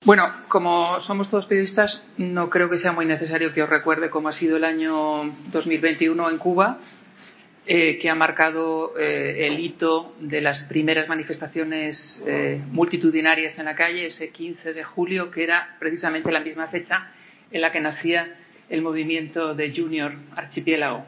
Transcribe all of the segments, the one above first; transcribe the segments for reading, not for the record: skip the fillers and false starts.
Bueno, como somos todos periodistas, no creo que sea muy necesario que os recuerde cómo ha sido el año 2021 en Cuba, que ha marcado el hito de las primeras manifestaciones multitudinarias en la calle, ese 15 de julio, que era precisamente la misma fecha en la que nacía el movimiento de Junior Archipiélago.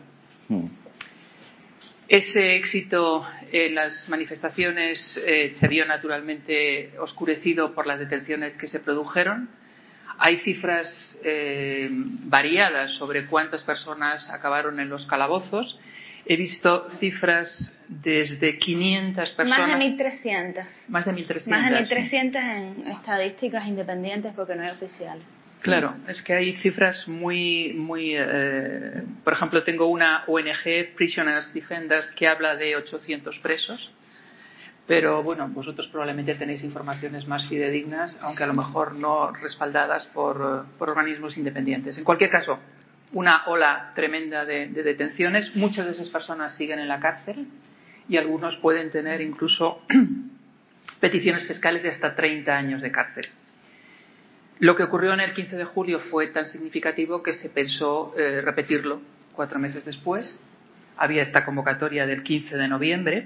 Ese éxito en las manifestaciones se vio naturalmente oscurecido por las detenciones que se produjeron. Hay cifras variadas sobre cuántas personas acabaron en los calabozos. He visto cifras desde 500 personas. Más de 1.300. Más de 1.300. Más de 1.300 en estadísticas independientes porque no hay oficiales. Claro, es que hay cifras muy por ejemplo, tengo una ONG, Prisoners Defenders, que habla de 800 presos, pero bueno, vosotros probablemente tenéis informaciones más fidedignas, aunque a lo mejor no respaldadas por organismos independientes. En cualquier caso, una ola tremenda de detenciones. Muchas de esas personas siguen en la cárcel y algunos pueden tener incluso peticiones fiscales de hasta 30 años de cárcel. Lo que ocurrió en el 15 de julio fue tan significativo que se pensó repetirlo 4 meses después. Había esta convocatoria del 15 de noviembre,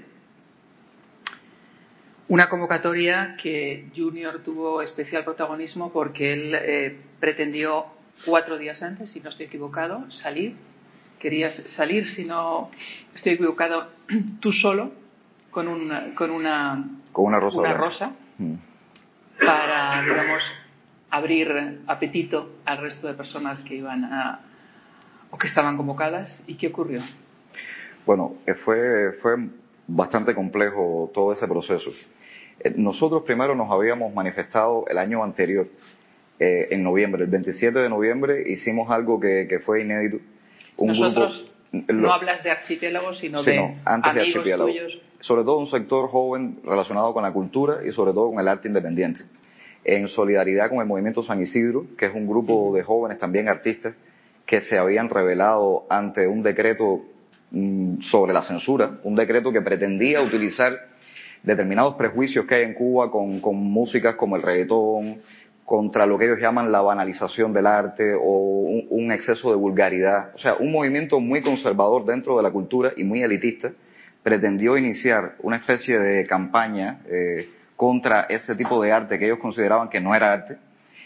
una convocatoria que Junior tuvo especial protagonismo porque él pretendió 4 días antes, si no estoy equivocado, salir. Querías salir, si no estoy equivocado, tú solo, con una rosa para, digamos, abrir apetito al resto de personas que iban o que estaban convocadas. ¿Y qué ocurrió? Bueno, fue bastante complejo todo ese proceso. Nosotros primero nos habíamos manifestado el año anterior, en noviembre, el 27 de noviembre, hicimos algo que fue inédito. Nosotros no hablas de archipiélagos, sino de antes amigos de archipiélagos, tuyos. Sobre todo un sector joven relacionado con la cultura y sobre todo con el arte independiente. En solidaridad con el Movimiento San Isidro, que es un grupo de jóvenes también artistas que se habían rebelado ante un decreto sobre la censura, un decreto que pretendía utilizar determinados prejuicios que hay en Cuba con músicas como el reggaetón, contra lo que ellos llaman la banalización del arte o un exceso de vulgaridad. O sea, un movimiento muy conservador dentro de la cultura y muy elitista pretendió iniciar una especie de campaña contra ese tipo de arte que ellos consideraban que no era arte,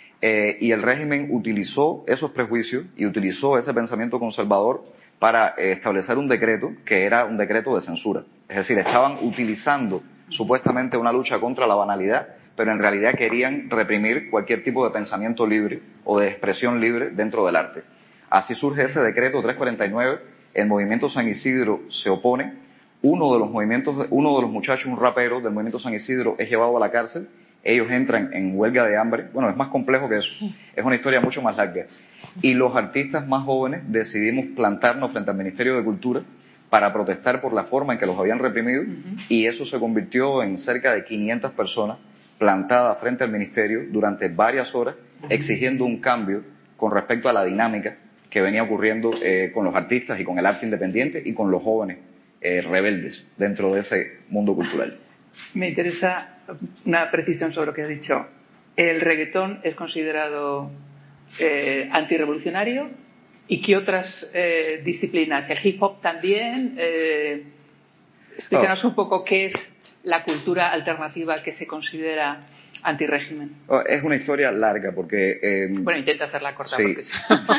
y el régimen utilizó esos prejuicios y utilizó ese pensamiento conservador para establecer un decreto que era un decreto de censura. Es decir, estaban utilizando supuestamente una lucha contra la banalidad, pero en realidad querían reprimir cualquier tipo de pensamiento libre o de expresión libre dentro del arte. Así surge ese decreto 349, el Movimiento San Isidro se opone. Uno de los muchachos, un rapero del Movimiento San Isidro, es llevado a la cárcel. Ellos entran en huelga de hambre. Bueno, es más complejo que eso. Es una historia mucho más larga. Y los artistas más jóvenes decidimos plantarnos frente al Ministerio de Cultura para protestar por la forma en que los habían reprimido. Y eso se convirtió en cerca de 500 personas plantadas frente al Ministerio durante varias horas, exigiendo un cambio con respecto a la dinámica que venía ocurriendo con los artistas y con el arte independiente y con los jóvenes rebeldes dentro de ese mundo cultural. Me interesa una precisión sobre lo que has dicho. ¿El reggaetón es considerado antirrevolucionario? ¿Y qué otras disciplinas? ¿El hip hop también? Explícanos un poco qué es la cultura alternativa que se considera antirrégimen. Es una historia larga porque... bueno, intenta hacerla corta. Sí. Porque...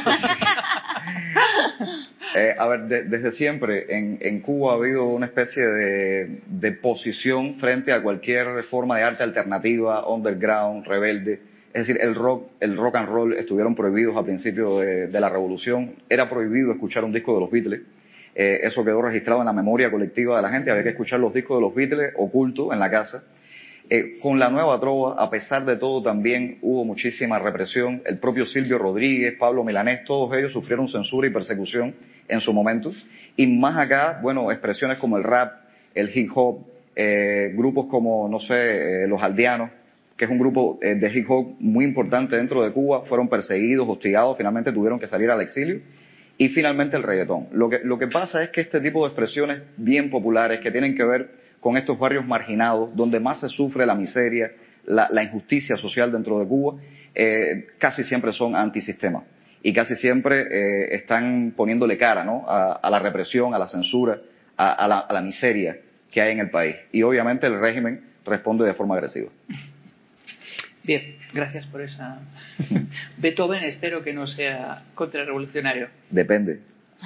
a ver, desde siempre en Cuba ha habido una especie de posición frente a cualquier forma de arte alternativa, underground, rebelde. Es decir, el rock and roll estuvieron prohibidos a principios de la revolución. Era prohibido escuchar un disco de los Beatles. Eso quedó registrado en la memoria colectiva de la gente. Había que escuchar los discos de los Beatles ocultos en la casa. Con la nueva trova, a pesar de todo, también hubo muchísima represión. El propio Silvio Rodríguez, Pablo Milanés, todos ellos sufrieron censura y persecución en su momento. Y más acá, bueno, expresiones como el rap, el hip hop, grupos como, no sé, los Aldeanos, que es un grupo de hip hop muy importante dentro de Cuba, fueron perseguidos, hostigados, finalmente tuvieron que salir al exilio. Y finalmente el reggaetón. Lo que pasa es que este tipo de expresiones bien populares que tienen que ver con estos barrios marginados, donde más se sufre la miseria, la injusticia social dentro de Cuba, casi siempre son antisistema y casi siempre están poniéndole cara, ¿no?, a la represión, a la censura, a la miseria que hay en el país. Y obviamente el régimen responde de forma agresiva. Bien, gracias por esa. Beethoven, espero que no sea contrarrevolucionario. Depende.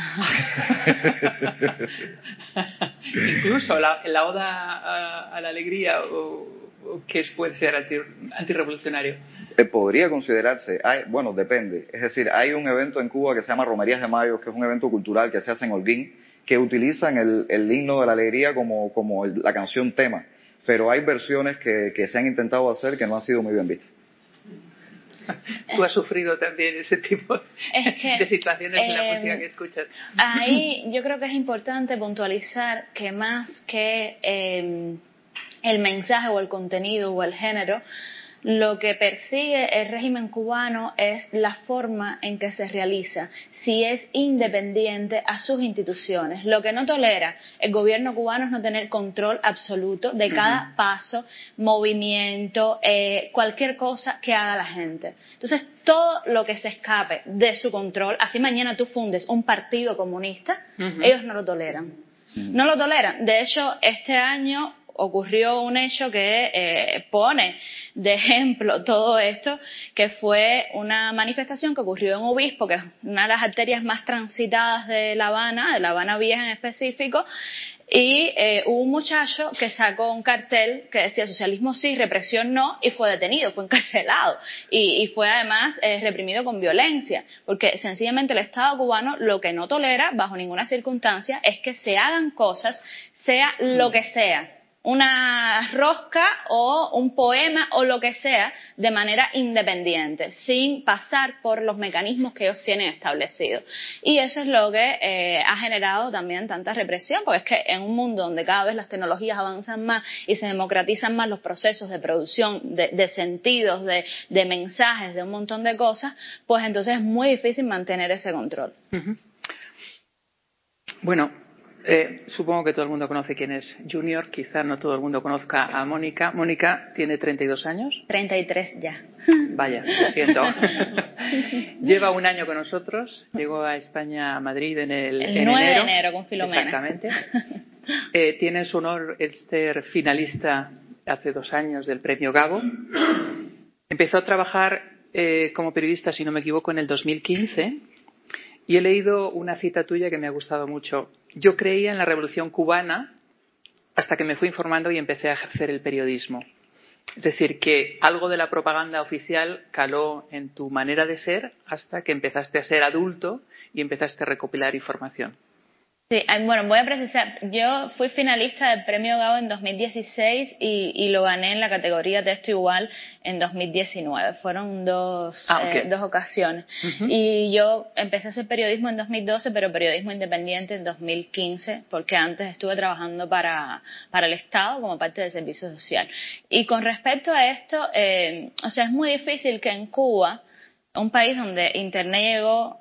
Incluso la oda a la alegría o que puede ser antirrevolucionario. Podría considerarse, bueno, depende. Es decir, hay un evento en Cuba que se llama Romerías de Mayo, que es un evento cultural que se hace en Holguín, que utilizan el himno de la alegría como la canción tema. Pero hay versiones que se han intentado hacer que no han sido muy bien vistas. Tú has sufrido también ese tipo de situaciones en la música que escuchas. Ahí yo creo que es importante puntualizar que más que el mensaje o el contenido o el género, lo que persigue el régimen cubano es la forma en que se realiza, si es independiente a sus instituciones. Lo que no tolera el gobierno cubano es no tener control absoluto de cada paso, movimiento, cualquier cosa que haga la gente. Entonces, todo lo que se escape de su control, así mañana tú fundes un partido comunista, ellos no lo toleran. No lo toleran. De hecho, este año ocurrió un hecho que pone de ejemplo todo esto, que fue una manifestación que ocurrió en Obispo, que es una de las arterias más transitadas de La Habana Vieja en específico, y hubo un muchacho que sacó un cartel que decía socialismo sí, represión no, y fue detenido, fue encarcelado y fue además reprimido con violencia, porque sencillamente el Estado cubano lo que no tolera bajo ninguna circunstancia es que se hagan cosas, sea lo que sea, una rosca o un poema o lo que sea, de manera independiente, sin pasar por los mecanismos que ellos tienen establecidos. Y eso es lo que ha generado también tanta represión, porque es que en un mundo donde cada vez las tecnologías avanzan más y se democratizan más los procesos de producción de sentidos, de mensajes, de un montón de cosas, pues entonces es muy difícil mantener ese control. Bueno, supongo que todo el mundo conoce quién es Junior, quizá no todo el mundo conozca a Mónica. Mónica tiene 32 años. 33 ya. Vaya, lo siento. Lleva un año con nosotros, llegó a España, a Madrid en 9 de enero con Filomena. Exactamente. Tiene su honor el ser finalista hace 2 años del Premio Gabo. Empezó a trabajar como periodista, si no me equivoco, en el 2015. Y he leído una cita tuya que me ha gustado mucho. Yo creía en la Revolución Cubana hasta que me fui informando y empecé a ejercer el periodismo. Es decir, que algo de la propaganda oficial caló en tu manera de ser hasta que empezaste a ser adulto y empezaste a recopilar información. Sí, bueno, voy a precisar, yo fui finalista del Premio Gabo en 2016 y lo gané en la categoría Texto Igual en 2019. Fueron dos ocasiones. Y yo empecé a hacer periodismo en 2012, pero periodismo independiente en 2015, porque antes estuve trabajando para el Estado como parte del servicio social. Y con respecto a esto, o sea, es muy difícil que en Cuba, un país donde Internet llegó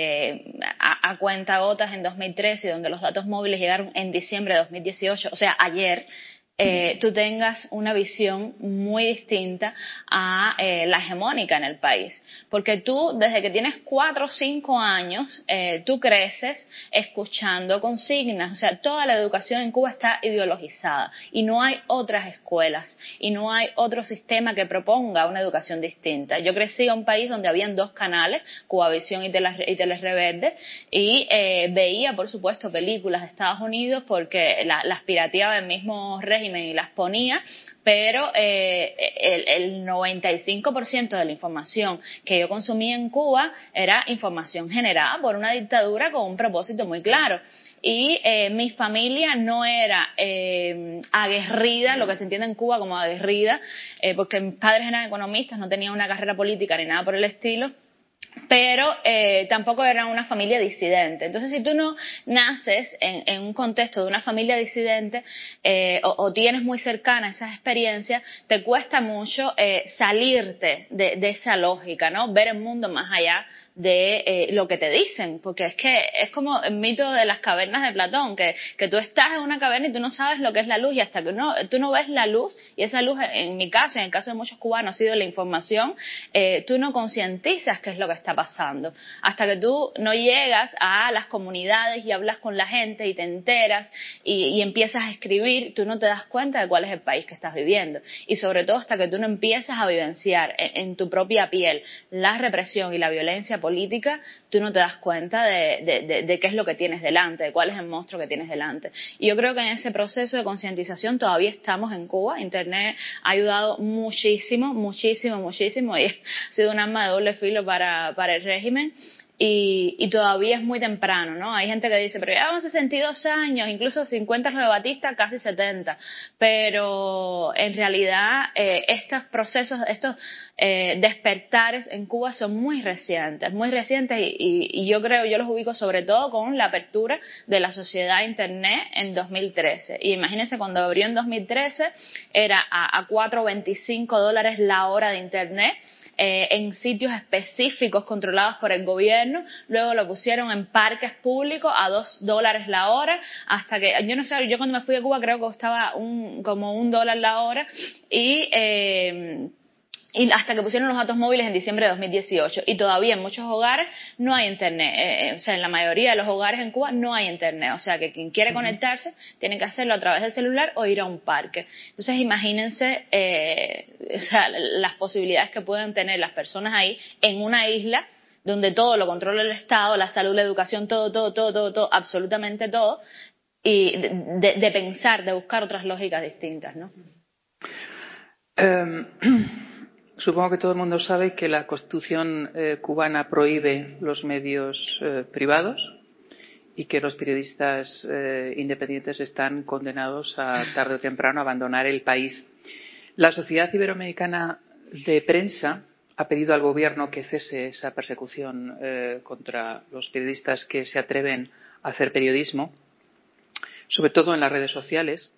a cuentagotas en 2013 y donde los datos móviles llegaron en diciembre de 2018, o sea, ayer, tú tengas una visión muy distinta a la hegemónica en el país. Porque tú, desde que tienes 4 o 5 años, tú creces escuchando consignas. O sea, toda la educación en Cuba está ideologizada y no hay otras escuelas y no hay otro sistema que proponga una educación distinta. Yo crecí en un país donde habían 2 canales, Cubavisión y Telerreverde, y veía, por supuesto, películas de Estados Unidos porque las pirateaba el mismo régimen y las ponía, pero el 95% de la información que yo consumía en Cuba era información generada por una dictadura con un propósito muy claro. Y mi familia no era aguerrida, lo que se entiende en Cuba como aguerrida, porque mis padres eran economistas, no tenían una carrera política ni nada por el estilo, pero tampoco era una familia disidente. Entonces, si tú no naces en un contexto de una familia disidente o tienes muy cercana esas experiencias, te cuesta mucho salirte de esa lógica, ¿no? Ver el mundo más allá de lo que te dicen, porque es que es como el mito de las cavernas de Platón, que tú estás en una caverna y tú no sabes lo que es la luz, y hasta que tú no ves la luz, y esa luz, en mi caso, en el caso de muchos cubanos, ha sido la información, tú no concientizas qué es lo que está pasando. Hasta que tú no llegas a las comunidades y hablas con la gente y te enteras y empiezas a escribir, tú no te das cuenta de cuál es el país que estás viviendo. Y sobre todo hasta que tú no empiezas a vivenciar en tu propia piel la represión y la violencia política, tú no te das cuenta de qué es lo que tienes delante, de cuál es el monstruo que tienes delante. Y yo creo que en ese proceso de concientización todavía estamos en Cuba. Internet ha ayudado muchísimo, muchísimo, muchísimo, y ha sido un arma de doble filo para el régimen. Y todavía es muy temprano, ¿no? Hay gente que dice, pero ya llevamos 62 años, incluso 50 los de Batista, casi 70. Pero en realidad estos procesos, estos despertares en Cuba son muy recientes y yo creo, yo los ubico sobre todo con la apertura de la sociedad a Internet en 2013. Y imagínense, cuando abrió en 2013 era a $4.25 la hora de Internet, en sitios específicos controlados por el gobierno. Luego lo pusieron en parques públicos a $2 la hora, hasta que, yo no sé, yo cuando me fui de Cuba creo que costaba como $1 la hora, y hasta que pusieron los datos móviles en diciembre de 2018, y todavía en muchos hogares no hay internet, o sea, en la mayoría de los hogares en Cuba no hay internet, o sea que quien quiere conectarse tiene que hacerlo a través del celular o ir a un parque. Entonces imagínense o sea, las posibilidades que pueden tener las personas ahí en una isla donde todo lo controla el Estado, la salud, la educación, todo, absolutamente todo, y de pensar, de buscar otras lógicas distintas, ¿no? Supongo que todo el mundo sabe que la Constitución cubana prohíbe los medios privados y que los periodistas independientes están condenados a tarde o temprano a abandonar el país. La Sociedad Iberoamericana de Prensa ha pedido al gobierno que cese esa persecución contra los periodistas que se atreven a hacer periodismo, sobre todo en las redes sociales.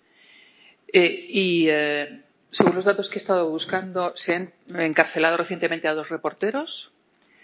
Según los datos que he estado buscando, se han encarcelado recientemente a 2 reporteros,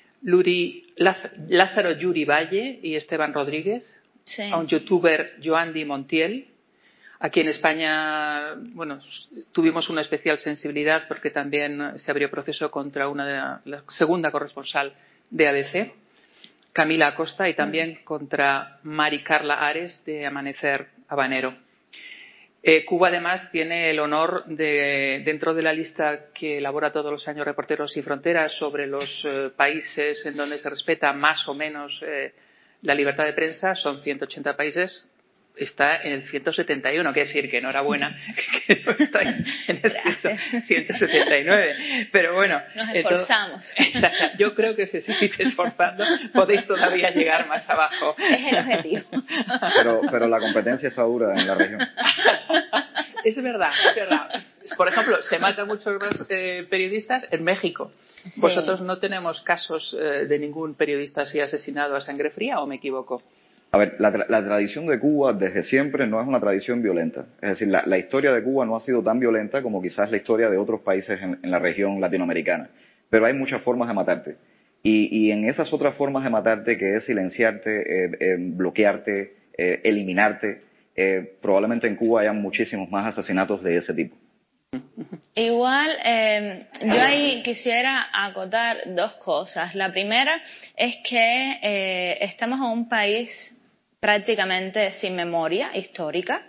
Lázaro Yuri Valle y Esteban Rodríguez, sí, a un youtuber, Joandi Montiel. Aquí en España, bueno, tuvimos una especial sensibilidad porque también se abrió proceso contra la segunda corresponsal de ABC, Camila Acosta, y también contra Mari Carla Ares de Amanecer Habanero. Cuba además tiene el honor de, dentro de la lista que elabora todos los años Reporteros Sin Fronteras sobre los países en donde se respeta más o menos la libertad de prensa, son 180 países, está en el 171, quiere decir que enhorabuena que no estáis en el 179, pero bueno, nos esforzamos. Yo creo que si seguís esforzando podéis todavía llegar más abajo. Es el objetivo. Pero la competencia está dura en la región. Es verdad. Por ejemplo, se matan muchos más periodistas en México. Sí. ¿Vosotros no tenemos casos de ningún periodista así asesinado a sangre fría o me equivoco? A ver, la tradición de Cuba desde siempre no es una tradición violenta. Es decir, la historia de Cuba no ha sido tan violenta como quizás la historia de otros países en la región latinoamericana. Pero hay muchas formas de matarte. Y en esas otras formas de matarte, que es silenciarte, bloquearte, eliminarte, probablemente en Cuba haya muchísimos más asesinatos de ese tipo. Igual, yo ahí quisiera acotar 2 cosas. La primera es que estamos en un país prácticamente sin memoria histórica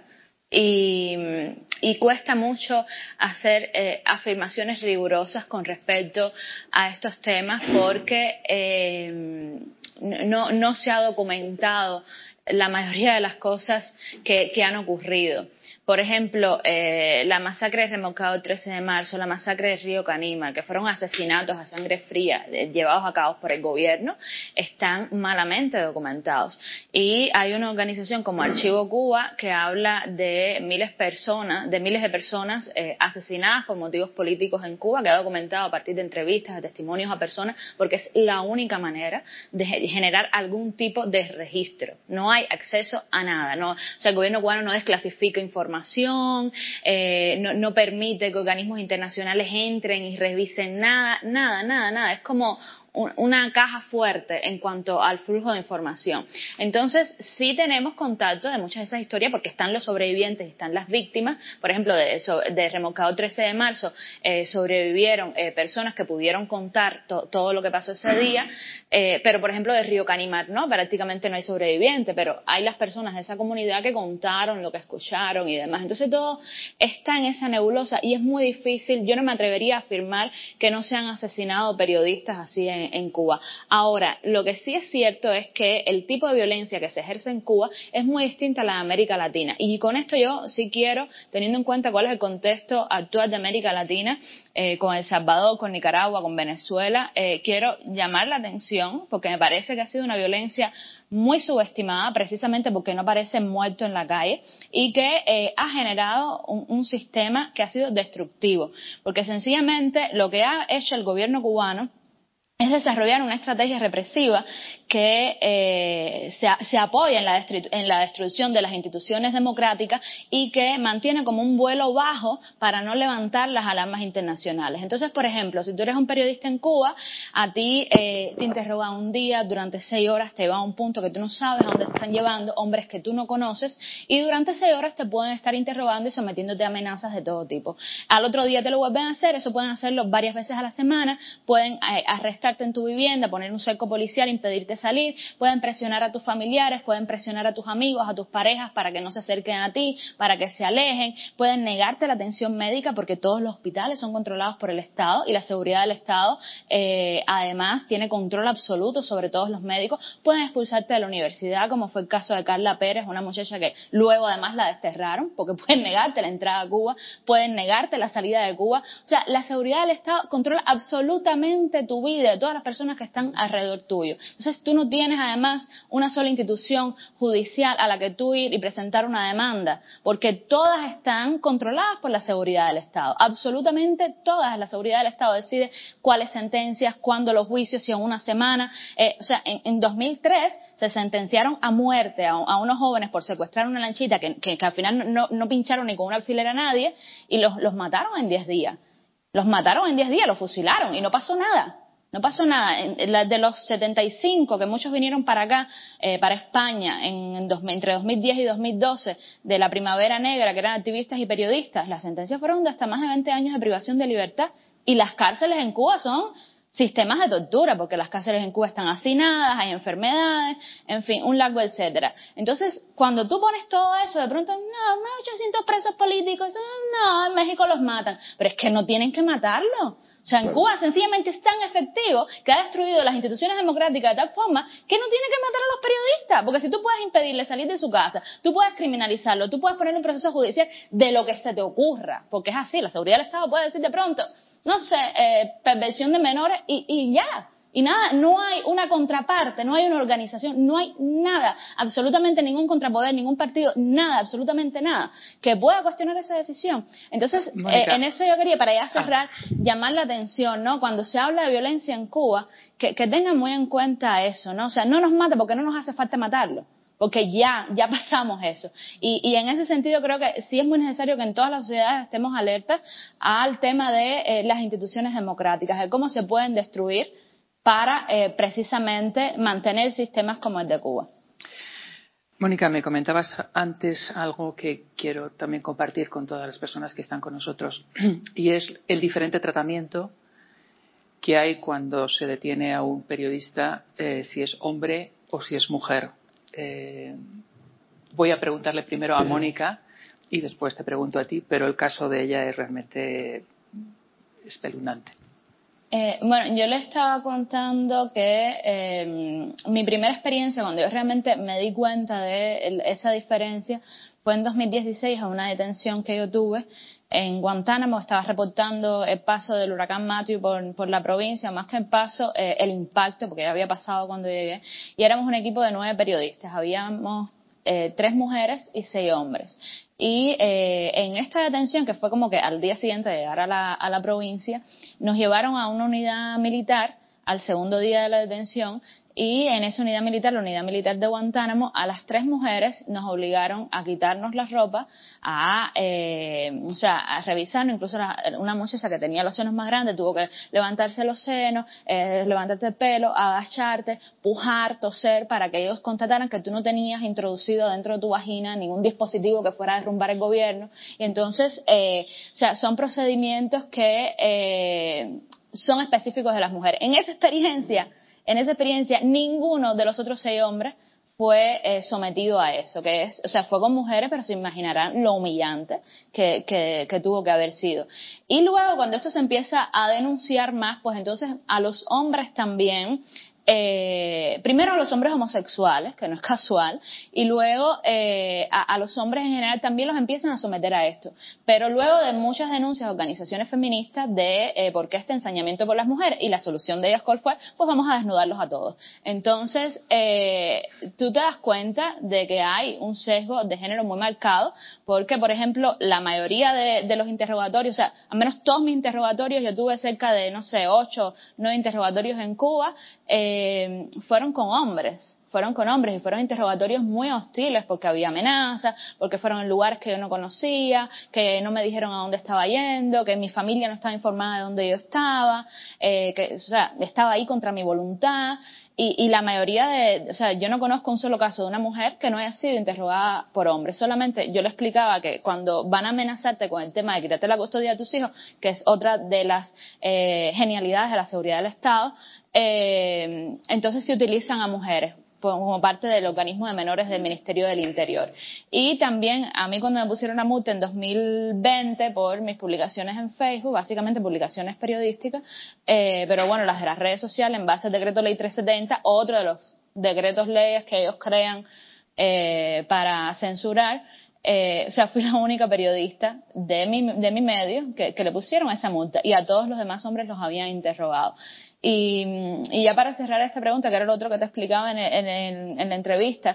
y cuesta mucho hacer afirmaciones rigurosas con respecto a estos temas porque no se ha documentado la mayoría de las cosas que han ocurrido. Por ejemplo, la masacre de Remolcado el 13 de marzo, la masacre de Río Caníbal, que fueron asesinatos a sangre fría llevados a cabo por el gobierno, están malamente documentados. Y hay una organización como Archivo Cuba que habla de miles de personas asesinadas por motivos políticos en Cuba, que ha documentado a partir de entrevistas, de testimonios a personas, porque es la única manera de generar algún tipo de registro. No hay acceso a nada, o sea, el gobierno cubano no desclasifica información, no permite que organismos internacionales entren y revisen nada. Es como una caja fuerte en cuanto al flujo de información. Entonces, sí tenemos contacto de muchas de esas historias porque están los sobrevivientes, están las víctimas. Por ejemplo, de Remolcado 13 de marzo sobrevivieron personas que pudieron contar todo lo que pasó ese día, pero por ejemplo de Río Canimar no, prácticamente no hay sobrevivientes, pero hay las personas de esa comunidad que contaron lo que escucharon y demás. Entonces todo está en esa nebulosa y es muy difícil. Yo no me atrevería a afirmar que no se han asesinado periodistas así en Cuba. Ahora, lo que sí es cierto es que el tipo de violencia que se ejerce en Cuba es muy distinta a la de América Latina. Y con esto yo sí quiero, teniendo en cuenta cuál es el contexto actual de América Latina, con El Salvador, con Nicaragua, con Venezuela, quiero llamar la atención porque me parece que ha sido una violencia muy subestimada precisamente porque no aparece muerto en la calle y que ha generado un sistema que ha sido destructivo, porque sencillamente lo que ha hecho el gobierno cubano es desarrollar una estrategia represiva que se apoya en la destrucción de las instituciones democráticas y que mantiene como un vuelo bajo para no levantar las alarmas internacionales. Entonces, por ejemplo, si tú eres un periodista en Cuba, a ti te interrogan un día, durante 6 horas te llevan a un punto que tú no sabes a dónde te están llevando, hombres que tú no conoces, y durante 6 horas te pueden estar interrogando y sometiéndote a amenazas de todo tipo. Al otro día te lo vuelven a hacer, eso pueden hacerlo varias veces a la semana, pueden arrestarte en tu vivienda, poner un cerco policial, impedirte salir, pueden presionar a tus familiares, pueden presionar a tus amigos, a tus parejas para que no se acerquen a ti, para que se alejen, pueden negarte la atención médica porque todos los hospitales son controlados por el Estado y la seguridad del Estado además tiene control absoluto sobre todos los médicos, pueden expulsarte de la universidad como fue el caso de Carla Pérez, una muchacha que luego además la desterraron porque pueden negarte la entrada a Cuba, pueden negarte la salida de Cuba, o sea, la seguridad del Estado controla absolutamente tu vida, de todas las personas que están alrededor tuyo. Entonces tú no tienes además una sola institución judicial a la que tú ir y presentar una demanda, porque todas están controladas por la seguridad del Estado. Absolutamente todas. La seguridad del Estado decide cuáles sentencias, cuándo los juicios, si en una semana. O sea, en 2003 se sentenciaron a muerte a unos jóvenes por secuestrar una lanchita que al final no pincharon ni con un alfiler a nadie y los mataron en 10 días. Los mataron en 10 días, los fusilaron y no pasó nada. No pasó nada. De los 75 que muchos vinieron para acá, para España, entre 2010 y 2012, de la Primavera Negra, que eran activistas y periodistas, las sentencias fueron de hasta más de 20 años de privación de libertad. Y las cárceles en Cuba son sistemas de tortura, porque las cárceles en Cuba están hacinadas, hay enfermedades, en fin, un largo etcétera. Entonces, cuando tú pones todo eso, de pronto, no, 800 presos políticos, no, en México los matan. Pero es que no tienen que matarlo. O sea, en Cuba sencillamente es tan efectivo que ha destruido las instituciones democráticas de tal forma que no tiene que matar a los periodistas. Porque si tú puedes impedirle salir de su casa, tú puedes criminalizarlo, tú puedes poner un proceso judicial de lo que se te ocurra. Porque es así, la seguridad del Estado puede decir de pronto, no sé, perversión de menores y ya. Y nada, no hay una contraparte, no hay una organización, no hay nada, absolutamente ningún contrapoder, ningún partido, nada, absolutamente nada, que pueda cuestionar esa decisión. Entonces, en eso yo quería, para ya cerrar, llamar la atención, ¿no? Cuando se habla de violencia en Cuba, que tengan muy en cuenta eso, ¿no? O sea, no nos mata porque no nos hace falta matarlo. Porque ya pasamos eso. Y en ese sentido creo que sí es muy necesario que en todas las sociedades estemos alertas al tema de las instituciones democráticas, de cómo se pueden destruir para precisamente mantener sistemas como el de Cuba. Mónica, me comentabas antes algo que quiero también compartir con todas las personas que están con nosotros y es el diferente tratamiento que hay cuando se detiene a un periodista, si es hombre o si es mujer. Voy a preguntarle primero a Mónica y después te pregunto a ti, pero el caso de ella es realmente espeluznante. Bueno, yo le estaba contando que mi primera experiencia, cuando yo realmente me di cuenta de esa diferencia, fue en 2016 a una detención que yo tuve en Guantánamo. Estaba reportando el paso del huracán Matthew por la provincia, más que el paso, el impacto, porque ya había pasado cuando llegué, y éramos un equipo de 9 periodistas, habíamos 3 mujeres y 6 hombres. Y en esta detención, que fue como que al día siguiente de llegar a la provincia, nos llevaron a una unidad militar al segundo día de la detención, y en esa unidad militar, la unidad militar de Guantánamo, a las 3 mujeres nos obligaron a quitarnos la ropa, a revisarnos. Incluso una muchacha que tenía los senos más grandes tuvo que levantarse los senos, levantarte el pelo, agacharte, pujar, toser, para que ellos constataran que tú no tenías introducido dentro de tu vagina ningún dispositivo que fuera a derrumbar el gobierno. Y entonces, son procedimientos que son específicos de las mujeres. En esa experiencia, ninguno de los otros 6 hombres fue sometido a eso, fue con mujeres, pero se imaginarán lo humillante que tuvo que haber sido. Y luego, cuando esto se empieza a denunciar más, pues entonces a los hombres también, primero a los hombres homosexuales, que no es casual, y luego a los hombres en general también los empiezan a someter a esto. Pero luego de muchas denuncias de organizaciones feministas de por qué este ensañamiento por las mujeres, y la solución de ellas cuál fue, pues vamos a desnudarlos a todos. Entonces, tú te das cuenta de que hay un sesgo de género muy marcado, porque, por ejemplo, la mayoría de los interrogatorios, al menos todos mis interrogatorios, yo tuve cerca de, 8, 9 interrogatorios en Cuba, fueron con hombres y fueron interrogatorios muy hostiles, porque había amenazas, porque fueron en lugares que yo no conocía, que no me dijeron a dónde estaba yendo, que mi familia no estaba informada de dónde yo estaba, estaba ahí contra mi voluntad. Y la mayoría yo no conozco un solo caso de una mujer que no haya sido interrogada por hombres. Solamente yo le explicaba que cuando van a amenazarte con el tema de quitarte la custodia de tus hijos, que es otra de las genialidades de la seguridad del Estado, entonces se utilizan a mujeres como parte del organismo de menores del Ministerio del Interior. Y también a mí, cuando me pusieron una multa en 2020 por mis publicaciones en Facebook, básicamente publicaciones periodísticas, pero bueno, las de las redes sociales, en base al decreto ley 370, otro de los decretos leyes que ellos crean para censurar, fui la única periodista de mi medio que le pusieron esa multa, y a todos los demás hombres los habían interrogado. Y ya para cerrar esta pregunta, que era lo otro que te explicaba en la entrevista,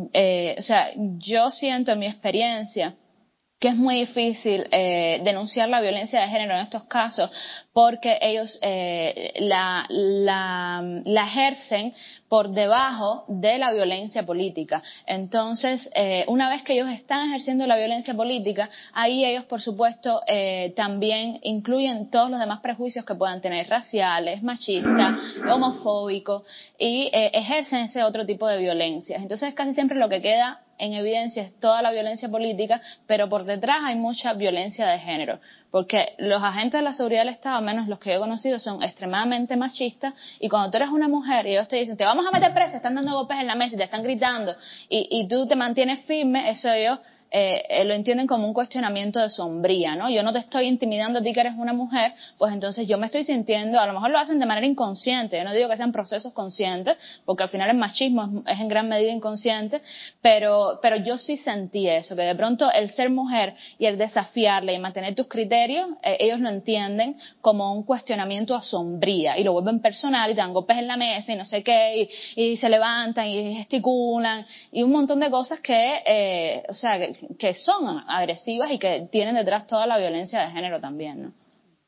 yo siento en mi experiencia que es muy difícil denunciar la violencia de género en estos casos, porque ellos la ejercen por debajo de la violencia política. Entonces, una vez que ellos están ejerciendo la violencia política, ahí ellos, por supuesto, también incluyen todos los demás prejuicios que puedan tener, raciales, machistas, homofóbicos, y ejercen ese otro tipo de violencia. Entonces, casi siempre lo que queda en evidencia es toda la violencia política, pero por detrás hay mucha violencia de género, porque los agentes de la seguridad del Estado, al menos los que yo he conocido, son extremadamente machistas, y cuando tú eres una mujer y ellos te dicen, te vamos a meter presa, están dando golpes en la mesa y te están gritando, y tú te mantienes firme, eso ellos lo entienden como un cuestionamiento de su hombría, ¿no? Yo no te estoy intimidando a ti que eres una mujer, pues entonces yo me estoy sintiendo, a lo mejor lo hacen de manera inconsciente, yo no digo que sean procesos conscientes, porque al final el machismo es en gran medida inconsciente, pero yo sí sentí eso, que de pronto el ser mujer y el desafiarle y mantener tus criterios, ellos lo entienden como un cuestionamiento a su hombría, y lo vuelven personal, y te dan golpes en la mesa y no sé qué, y se levantan y gesticulan, y un montón de cosas que son agresivas y que tienen detrás toda la violencia de género también, ¿no?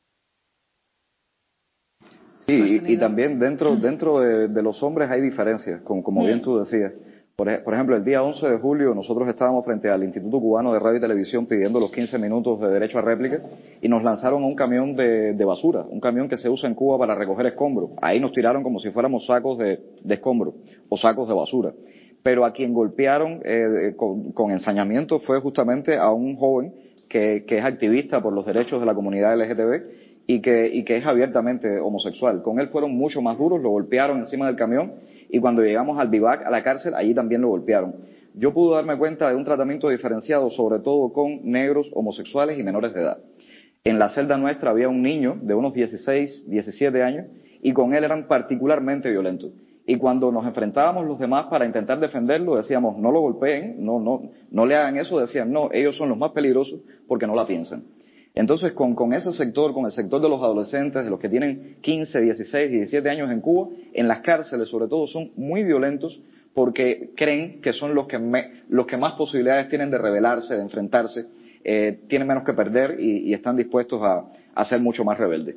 Sí, y también dentro de los hombres hay diferencias, como bien tú decías. Por ejemplo, el día 11 de julio nosotros estábamos frente al Instituto Cubano de Radio y Televisión pidiendo los 15 minutos de derecho a réplica, y nos lanzaron a un camión de basura, un camión que se usa en Cuba para recoger escombros. Ahí nos tiraron como si fuéramos sacos de escombros o sacos de basura. Pero a quien golpearon con ensañamiento fue justamente a un joven que es activista por los derechos de la comunidad LGTB y que es abiertamente homosexual. Con él fueron mucho más duros, lo golpearon encima del camión, y cuando llegamos al Vivac, a la cárcel, allí también lo golpearon. Yo pude darme cuenta de un tratamiento diferenciado, sobre todo con negros, homosexuales y menores de edad. En la celda nuestra había un niño de unos 16, 17 años, y con él eran particularmente violentos. Y cuando nos enfrentábamos los demás para intentar defenderlo, decíamos, no lo golpeen, no le hagan eso, decían, no, ellos son los más peligrosos porque no la piensan. Entonces, con ese sector, con el sector de los adolescentes, de los que tienen 15, 16, 17 años en Cuba, en las cárceles sobre todo, son muy violentos porque creen que son los que más posibilidades tienen de rebelarse, de enfrentarse, tienen menos que perder y están dispuestos a ser mucho más rebeldes.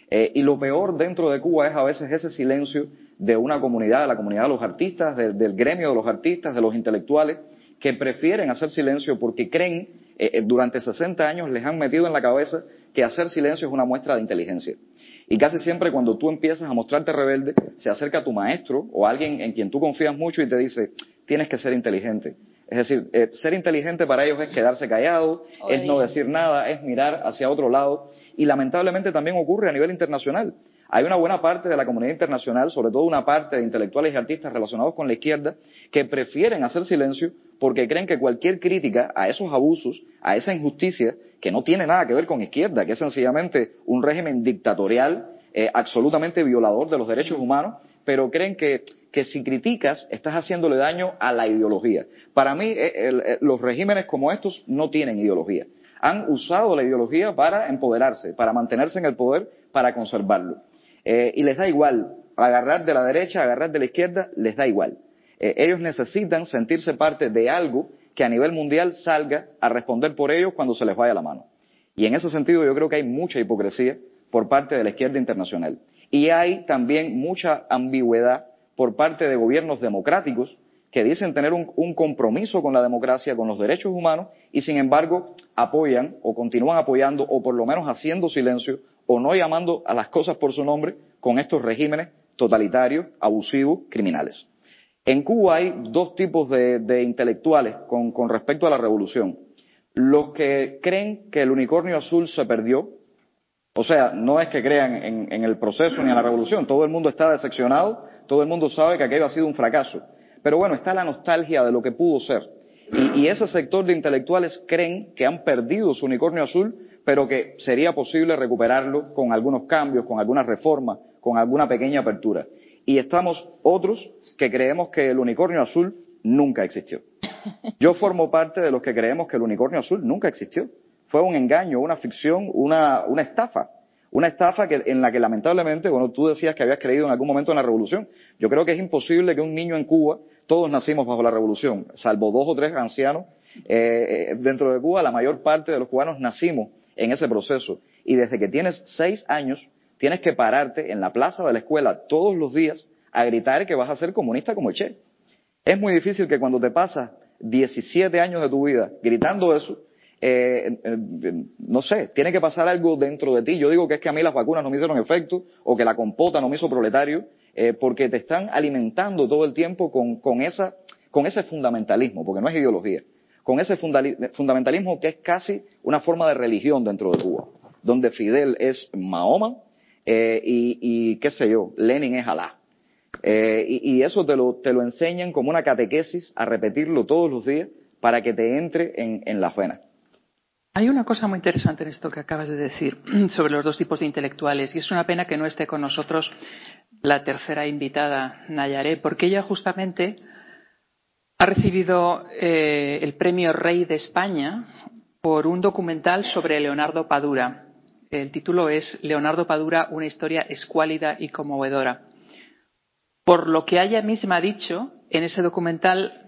Y lo peor dentro de Cuba es a veces ese silencio de una comunidad, de la comunidad de los artistas, del gremio de los artistas, de los intelectuales, que prefieren hacer silencio porque creen, durante 60 años les han metido en la cabeza que hacer silencio es una muestra de inteligencia. Y casi siempre cuando tú empiezas a mostrarte rebelde, se acerca tu maestro o alguien en quien tú confías mucho y te dice, tienes que ser inteligente. Es decir, ser inteligente para ellos es quedarse callado, es no decir nada, es mirar hacia otro lado. Y lamentablemente también ocurre a nivel internacional. Hay una buena parte de la comunidad internacional, sobre todo una parte de intelectuales y artistas relacionados con la izquierda, que prefieren hacer silencio porque creen que cualquier crítica a esos abusos, a esa injusticia, que no tiene nada que ver con izquierda, que es sencillamente un régimen dictatorial, absolutamente violador de los derechos humanos, pero creen que si criticas estás haciéndole daño a la ideología. Para mí, los regímenes como estos no tienen ideología. Han usado la ideología para empoderarse, para mantenerse en el poder, para conservarlo. Y les da igual agarrar de la derecha, agarrar de la izquierda, les da igual. Ellos necesitan sentirse parte de algo que a nivel mundial salga a responder por ellos cuando se les vaya la mano. Y en ese sentido yo creo que hay mucha hipocresía por parte de la izquierda internacional. Y hay también mucha ambigüedad por parte de gobiernos democráticos que dicen tener un compromiso con la democracia, con los derechos humanos, y sin embargo apoyan o continúan apoyando o por lo menos haciendo silencio o no llamando a las cosas por su nombre con estos regímenes totalitarios, abusivos, criminales. En Cuba hay dos tipos de intelectuales con respecto a la revolución. Los que creen que el unicornio azul se perdió, o sea, no es que crean en el proceso ni en la revolución, todo el mundo está decepcionado, todo el mundo sabe que aquello ha sido un fracaso. Pero bueno, está la nostalgia de lo que pudo ser. Y ese sector de intelectuales creen que han perdido su unicornio azul, pero que sería posible recuperarlo con algunos cambios, con algunas reformas, con alguna pequeña apertura. Y estamos otros que creemos que el unicornio azul nunca existió. Yo formo parte de los que creemos que el unicornio azul nunca existió. Fue un engaño, una ficción, una estafa. Una estafa en la que lamentablemente, bueno, tú decías que habías creído en algún momento en la revolución. Yo creo que es imposible que un niño en Cuba, todos nacimos bajo la revolución, salvo 2 o 3 ancianos, dentro de Cuba la mayor parte de los cubanos nacimos en ese proceso. Y desde que tienes 6 años, tienes que pararte en la plaza de la escuela todos los días a gritar que vas a ser comunista como el Che. Es muy difícil que cuando te pasas 17 años de tu vida gritando eso, no sé, tiene que pasar algo dentro de ti. Yo digo que es que a mí las vacunas no me hicieron efecto o que la compota no me hizo proletario, porque te están alimentando todo el tiempo con ese fundamentalismo, porque no es ideología, con ese fundamentalismo que es casi una forma de religión dentro de Cuba, donde Fidel es Mahoma y qué sé yo, Lenin es Alá. Y eso te lo enseñan como una catequesis a repetirlo todos los días para que te entre en las venas. Hay una cosa muy interesante en esto que acabas de decir sobre los dos tipos de intelectuales, y es una pena que no esté con nosotros la tercera invitada, Nayaré, porque ella justamente ha recibido el premio Rey de España por un documental sobre Leonardo Padura. El título es Leonardo Padura, una historia escuálida y conmovedora. Por lo que ella misma ha dicho, en ese documental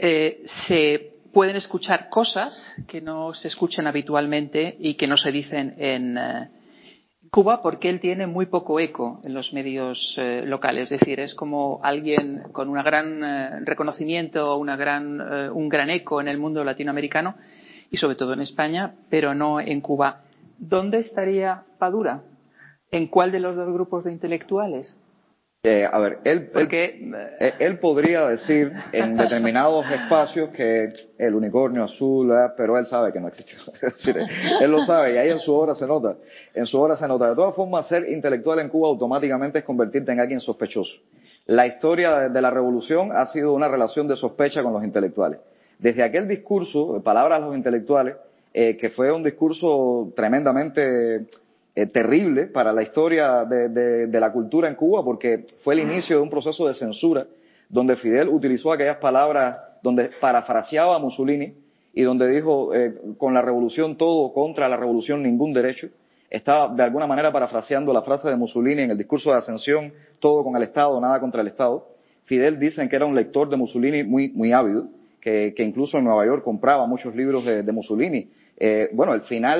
se pueden escuchar cosas que no se escuchan habitualmente y que no se dicen en Cuba porque él tiene muy poco eco en los medios locales. Es decir, es como alguien con un gran reconocimiento, un gran eco en el mundo latinoamericano y sobre todo en España, pero no en Cuba. ¿Dónde estaría Padura? ¿En cuál de los dos grupos de intelectuales? A ver, él podría decir en determinados espacios que el unicornio azul, pero él sabe que no existió. Es decir, él lo sabe y ahí en su obra se nota. En su obra se nota. De todas formas, ser intelectual en Cuba automáticamente es convertirte en alguien sospechoso. La historia de la revolución ha sido una relación de sospecha con los intelectuales. Desde aquel discurso, Palabras a los intelectuales, que fue un discurso tremendamente terrible para la historia de la cultura en Cuba, porque fue el inicio de un proceso de censura donde Fidel utilizó aquellas palabras, donde parafraseaba a Mussolini y donde dijo con la revolución todo, contra la revolución ningún derecho. Estaba de alguna manera parafraseando la frase de Mussolini en el discurso de Ascensión, todo con el Estado, nada contra el Estado. Fidel dicen que era un lector de Mussolini muy ávido, que incluso en Nueva York compraba muchos libros de Mussolini. Bueno, el final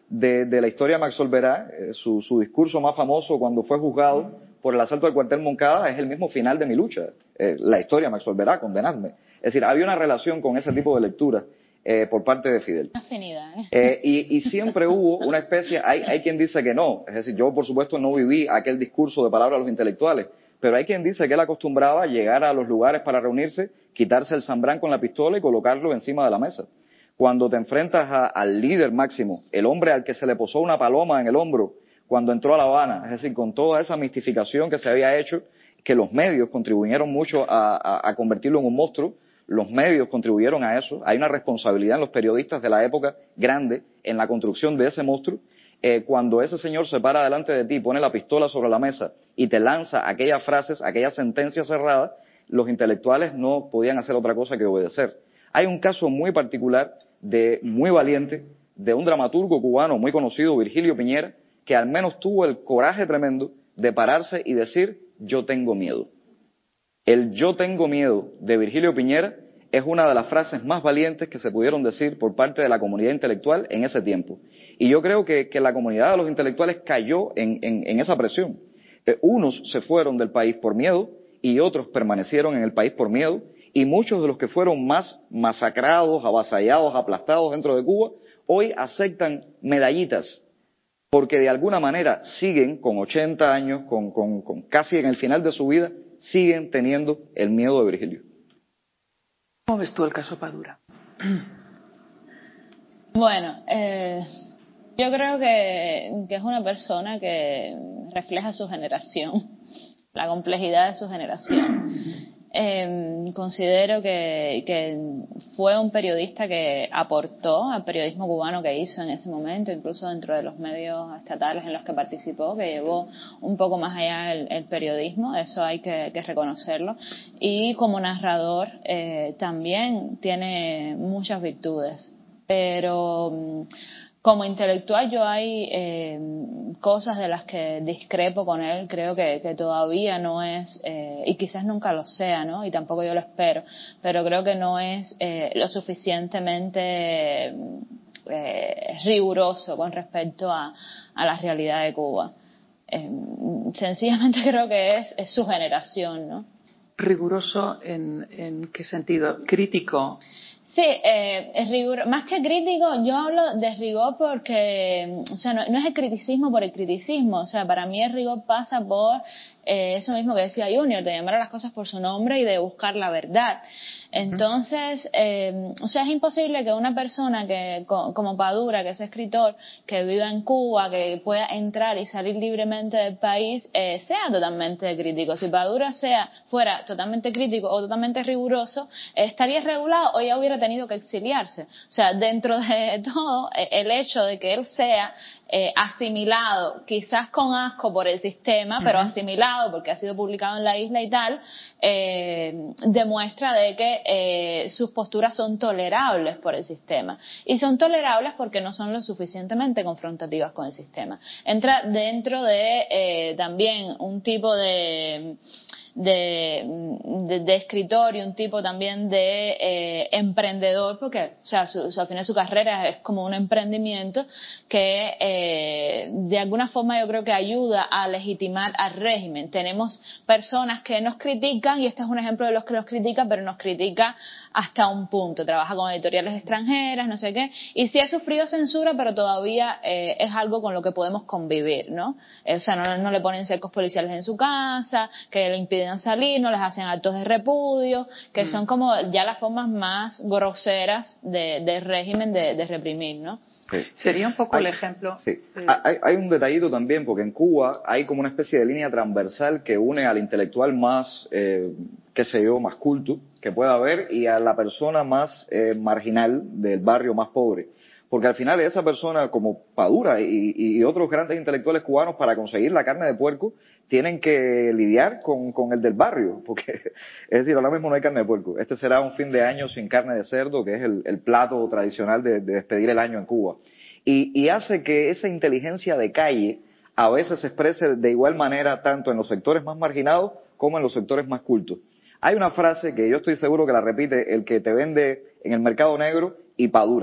de la historia de Maxwell Verá, su discurso más famoso cuando fue juzgado por el asalto del cuartel Moncada, es el mismo final de mi lucha, la historia de Maxwell Verá, condenarme. Es decir, había una relación con ese tipo de lectura por parte de Fidel. Afinidad, y siempre hubo una especie, hay quien dice que no, es decir, yo por supuesto no viví aquel discurso de palabra a los intelectuales, pero hay quien dice que él acostumbraba a llegar a los lugares para reunirse, quitarse el sambrán con la pistola y colocarlo encima de la mesa. Cuando te enfrentas al líder máximo, el hombre al que se le posó una paloma en el hombro cuando entró a La Habana, es decir, con toda esa mistificación que se había hecho, que los medios contribuyeron mucho a convertirlo en un monstruo, los medios contribuyeron a eso, hay una responsabilidad en los periodistas de la época grande en la construcción de ese monstruo. Cuando ese señor se para delante de ti, pone la pistola sobre la mesa y te lanza aquellas frases, aquellas sentencias cerradas, los intelectuales no podían hacer otra cosa que obedecer. Hay un caso muy particular muy valiente, de un dramaturgo cubano muy conocido, Virgilio Piñera, que al menos tuvo el coraje tremendo de pararse y decir, yo tengo miedo. El yo tengo miedo de Virgilio Piñera es una de las frases más valientes que se pudieron decir por parte de la comunidad intelectual en ese tiempo. Y yo creo que la comunidad de los intelectuales cayó en esa presión. Unos se fueron del país por miedo y otros permanecieron en el país por miedo, y muchos de los que fueron más masacrados, avasallados, aplastados dentro de Cuba, hoy aceptan medallitas, porque de alguna manera siguen con 80 años, con casi en el final de su vida, siguen teniendo el miedo de Virgilio. ¿Cómo ves tú el caso Padura? Bueno, yo creo que es una persona que refleja su generación, la complejidad de su generación. Considero que fue un periodista que aportó al periodismo cubano que hizo en ese momento, incluso dentro de los medios estatales en los que participó, que llevó un poco más allá el periodismo, eso hay que reconocerlo. Y como narrador también tiene muchas virtudes, pero como intelectual yo hay cosas de las que discrepo con él, creo que todavía no es, y quizás nunca lo sea, ¿no? Y tampoco yo lo espero, pero creo que no es lo suficientemente riguroso con respecto a la realidad de Cuba. Sencillamente creo que es su generación, ¿no? ¿Riguroso en qué sentido? ¿Crítico? Sí, es rigor, más que crítico, yo hablo de rigor porque, o sea, no es el criticismo por el criticismo, o sea, para mí el rigor pasa por eso mismo que decía Junior, de llamar a las cosas por su nombre y de buscar la verdad. Entonces, o sea, es imposible que una persona que como Padura, que es escritor, que viva en Cuba, que pueda entrar y salir libremente del país, sea totalmente crítico. Si Padura fuera totalmente crítico o totalmente riguroso, estaría regulado o ya hubiera tenido que exiliarse. O sea, dentro de todo, el hecho de que él sea asimilado, quizás con asco por el sistema, pero asimilado porque ha sido publicado en la isla y tal, demuestra de que sus posturas son tolerables por el sistema. Y son tolerables porque no son lo suficientemente confrontativas con el sistema. Entra dentro de también un tipo de escritor y un tipo también de emprendedor, porque o sea, al final su carrera es como un emprendimiento que de alguna forma yo creo que ayuda a legitimar al régimen. Tenemos personas que nos critican, y este es un ejemplo de los que nos critican, pero nos critica hasta un punto, trabaja con editoriales extranjeras, no sé qué, y sí ha sufrido censura, pero todavía es algo con lo que podemos convivir, ¿no? O sea, no le ponen cercos policiales en su casa, que le impiden salir, no les hacen actos de repudio, que son como ya las formas más groseras del régimen de reprimir, ¿no? Sí. Sería un poco el ejemplo. Sí. Hay un detallito también, porque en Cuba hay como una especie de línea transversal que une al intelectual más, qué sé yo, más culto que pueda haber, y a la persona más marginal del barrio más pobre. Porque al final esa persona como Padura y otros grandes intelectuales cubanos, para conseguir la carne de puerco, tienen que lidiar con el del barrio, porque es decir, ahora mismo no hay carne de puerco. Este será un fin de año sin carne de cerdo, que es el plato tradicional de despedir el año en Cuba. Y hace que esa inteligencia de calle a veces se exprese de igual manera tanto en los sectores más marginados como en los sectores más cultos. Hay una frase que yo estoy seguro que la repite el que te vende en el mercado negro y Padura,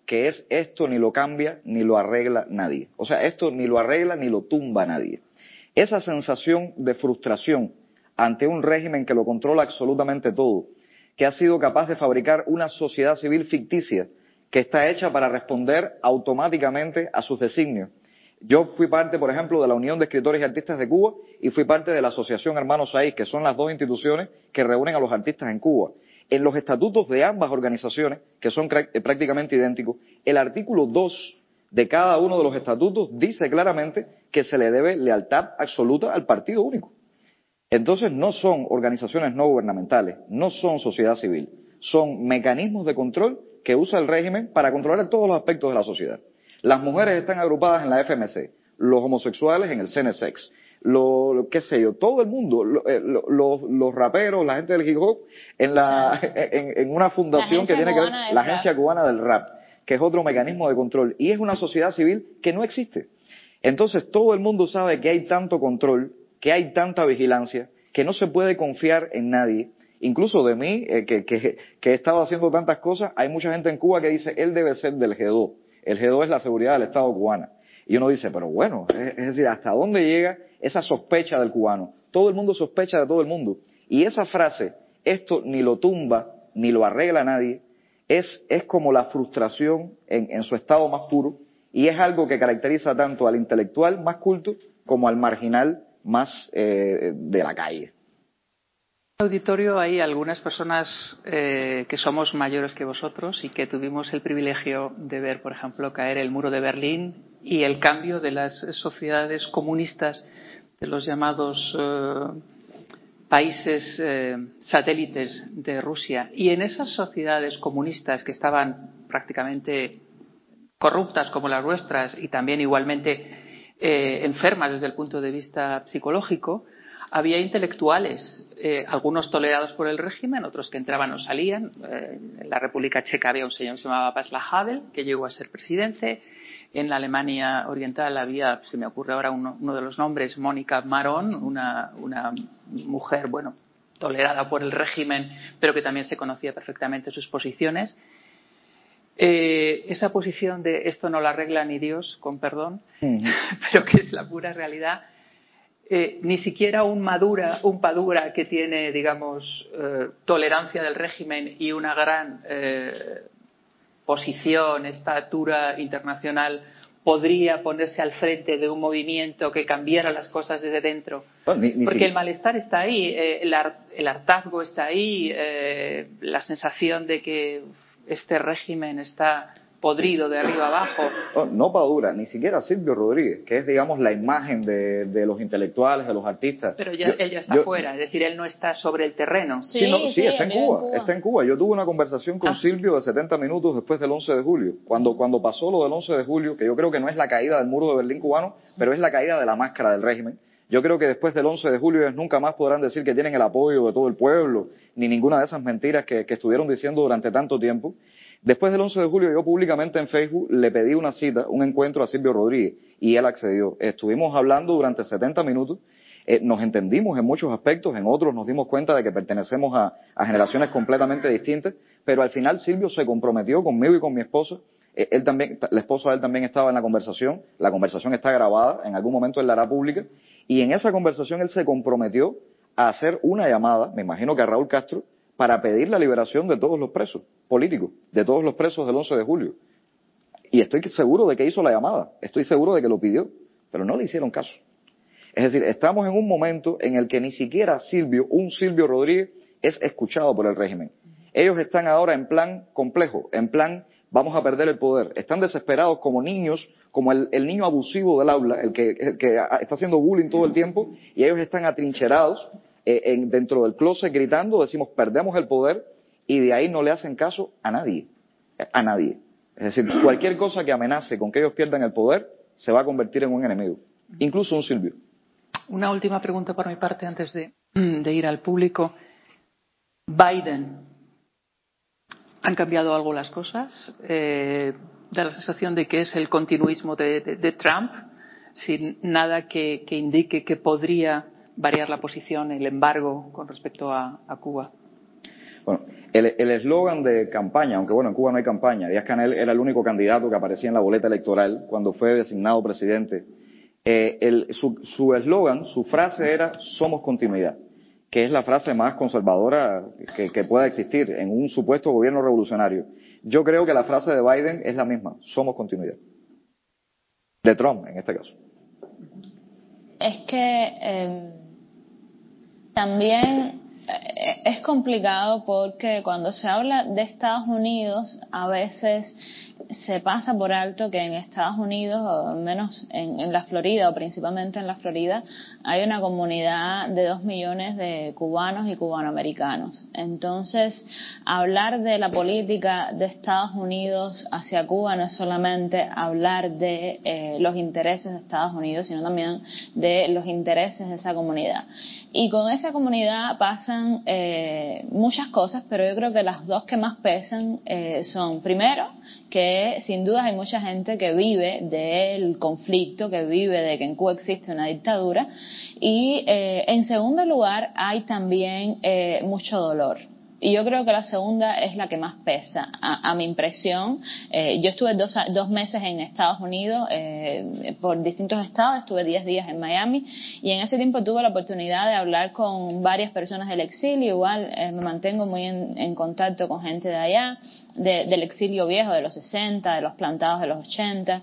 que es esto ni lo cambia ni lo arregla nadie. O sea, esto ni lo arregla ni lo tumba nadie. Esa sensación de frustración ante un régimen que lo controla absolutamente todo, que ha sido capaz de fabricar una sociedad civil ficticia que está hecha para responder automáticamente a sus designios. Yo fui parte, por ejemplo, de la Unión de Escritores y Artistas de Cuba y fui parte de la Asociación Hermanos Saiz, que son las dos instituciones que reúnen a los artistas en Cuba. En los estatutos de ambas organizaciones, que son prácticamente idénticos, el artículo 2 de cada uno de los estatutos dice claramente que se le debe lealtad absoluta al partido único. Entonces no son organizaciones no gubernamentales, no son sociedad civil, son mecanismos de control que usa el régimen para controlar todos los aspectos de la sociedad. Las mujeres están agrupadas en la FMC, los homosexuales en el CNSX, qué sé yo, todo el mundo, los raperos, la gente del hip hop, en una fundación que tiene que ver, la Agencia Cubana del Rap, que es otro mecanismo de control, y es una sociedad civil que no existe. Entonces todo el mundo sabe que hay tanto control, que hay tanta vigilancia, que no se puede confiar en nadie. Incluso de mí, que he estado haciendo tantas cosas, hay mucha gente en Cuba que dice, él debe ser del G2. El G2 es la seguridad del Estado cubana. Y uno dice, pero bueno, es decir, ¿hasta dónde llega esa sospecha del cubano? Todo el mundo sospecha de todo el mundo. Y esa frase, esto ni lo tumba, ni lo arregla nadie, es como la frustración en su estado más puro, y es algo que caracteriza tanto al intelectual más culto como al marginal más de la calle. En el auditorio hay algunas personas que somos mayores que vosotros y que tuvimos el privilegio de ver, por ejemplo, caer el muro de Berlín y el cambio de las sociedades comunistas de los llamados países satélites de Rusia. Y en esas sociedades comunistas que estaban prácticamente corruptas como las nuestras y también igualmente enfermas desde el punto de vista psicológico, había intelectuales, algunos tolerados por el régimen, otros que entraban o salían. En la República Checa había un señor que se llamaba Václav Havel, que llegó a ser presidente. En la Alemania Oriental había, se me ocurre ahora uno de los nombres, Mónica Maron, una mujer, bueno, tolerada por el régimen, pero que también se conocía perfectamente sus posiciones. Esa posición de esto no la arregla ni Dios, con perdón, pero que es la pura realidad. Ni siquiera un Padura que tiene, digamos, tolerancia del régimen y una gran posición, estatura internacional, podría ponerse al frente de un movimiento que cambiara las cosas desde dentro. Porque el malestar está ahí, el hartazgo está ahí, la sensación de que este régimen está podrido de arriba abajo. No Padura, ni siquiera Silvio Rodríguez, que es, digamos, la imagen de los intelectuales, de los artistas. Pero él ya está fuera, es decir, él no está sobre el terreno. Sí, está en Cuba, está en Cuba. Yo tuve una conversación con Silvio de 70 minutos después del 11 de julio. Cuando pasó lo del 11 de julio, que yo creo que no es la caída del muro de Berlín cubano, pero es la caída de la máscara del régimen. Yo creo que después del 11 de julio ellos nunca más podrán decir que tienen el apoyo de todo el pueblo, ni ninguna de esas mentiras que estuvieron diciendo durante tanto tiempo. Después del 11 de julio yo públicamente en Facebook le pedí una cita, un encuentro a Silvio Rodríguez, y él accedió. Estuvimos hablando durante 70 minutos, nos entendimos en muchos aspectos, en otros nos dimos cuenta de que pertenecemos a generaciones completamente distintas, pero al final Silvio se comprometió conmigo y con mi esposa. Él también, la esposa de él también estaba en la conversación está grabada, en algún momento él la hará pública, y en esa conversación él se comprometió a hacer una llamada, me imagino que a Raúl Castro, para pedir la liberación de todos los presos políticos, de todos los presos del 11 de julio. Y estoy seguro de que hizo la llamada, estoy seguro de que lo pidió, pero no le hicieron caso. Es decir, estamos en un momento en el que ni siquiera un Silvio Rodríguez, es escuchado por el régimen. Ellos están ahora en plan complejo, en plan vamos a perder el poder. Están desesperados como niños, como el niño abusivo del aula, el que está haciendo bullying todo el tiempo, y ellos están atrincherados dentro del closet gritando, decimos perdemos el poder, y de ahí no le hacen caso a nadie. Es decir, cualquier cosa que amenace con que ellos pierdan el poder se va a convertir en un enemigo, incluso un Silvio. Una última pregunta por mi parte antes de ir al público. Biden, ¿han cambiado algo las cosas? Da la sensación de que es el continuismo de Trump, sin nada que indique que podría variar la posición, el embargo con respecto a Cuba. Bueno, el eslogan de campaña, aunque bueno, en Cuba no hay campaña, Díaz-Canel era el único candidato que aparecía en la boleta electoral cuando fue designado presidente. Su eslogan, su frase era "somos continuidad", que es la frase más conservadora que pueda existir en un supuesto gobierno revolucionario. Yo creo que la frase de Biden es la misma, "somos continuidad". De Trump, en este caso. Es que también es complicado porque cuando se habla de Estados Unidos a veces se pasa por alto que en Estados Unidos, o al menos en la Florida, o principalmente en la Florida, hay una comunidad de 2 millones de cubanos y cubanoamericanos. Entonces, hablar de la política de Estados Unidos hacia Cuba no es solamente hablar de los intereses de Estados Unidos, sino también de los intereses de esa comunidad. Y con esa comunidad pasan muchas cosas, pero yo creo que las dos que más pesan son, primero, que sin duda hay mucha gente que vive del conflicto, que vive de que en Cuba existe una dictadura, y en segundo lugar hay también mucho dolor. Y yo creo que la segunda es la que más pesa, a mi impresión. Yo estuve 2 meses en Estados Unidos, por distintos estados, estuve 10 días en Miami, y en ese tiempo tuve la oportunidad de hablar con varias personas del exilio. Igual me mantengo muy en contacto con gente de allá, del exilio viejo, de los 60, de los plantados de los 80,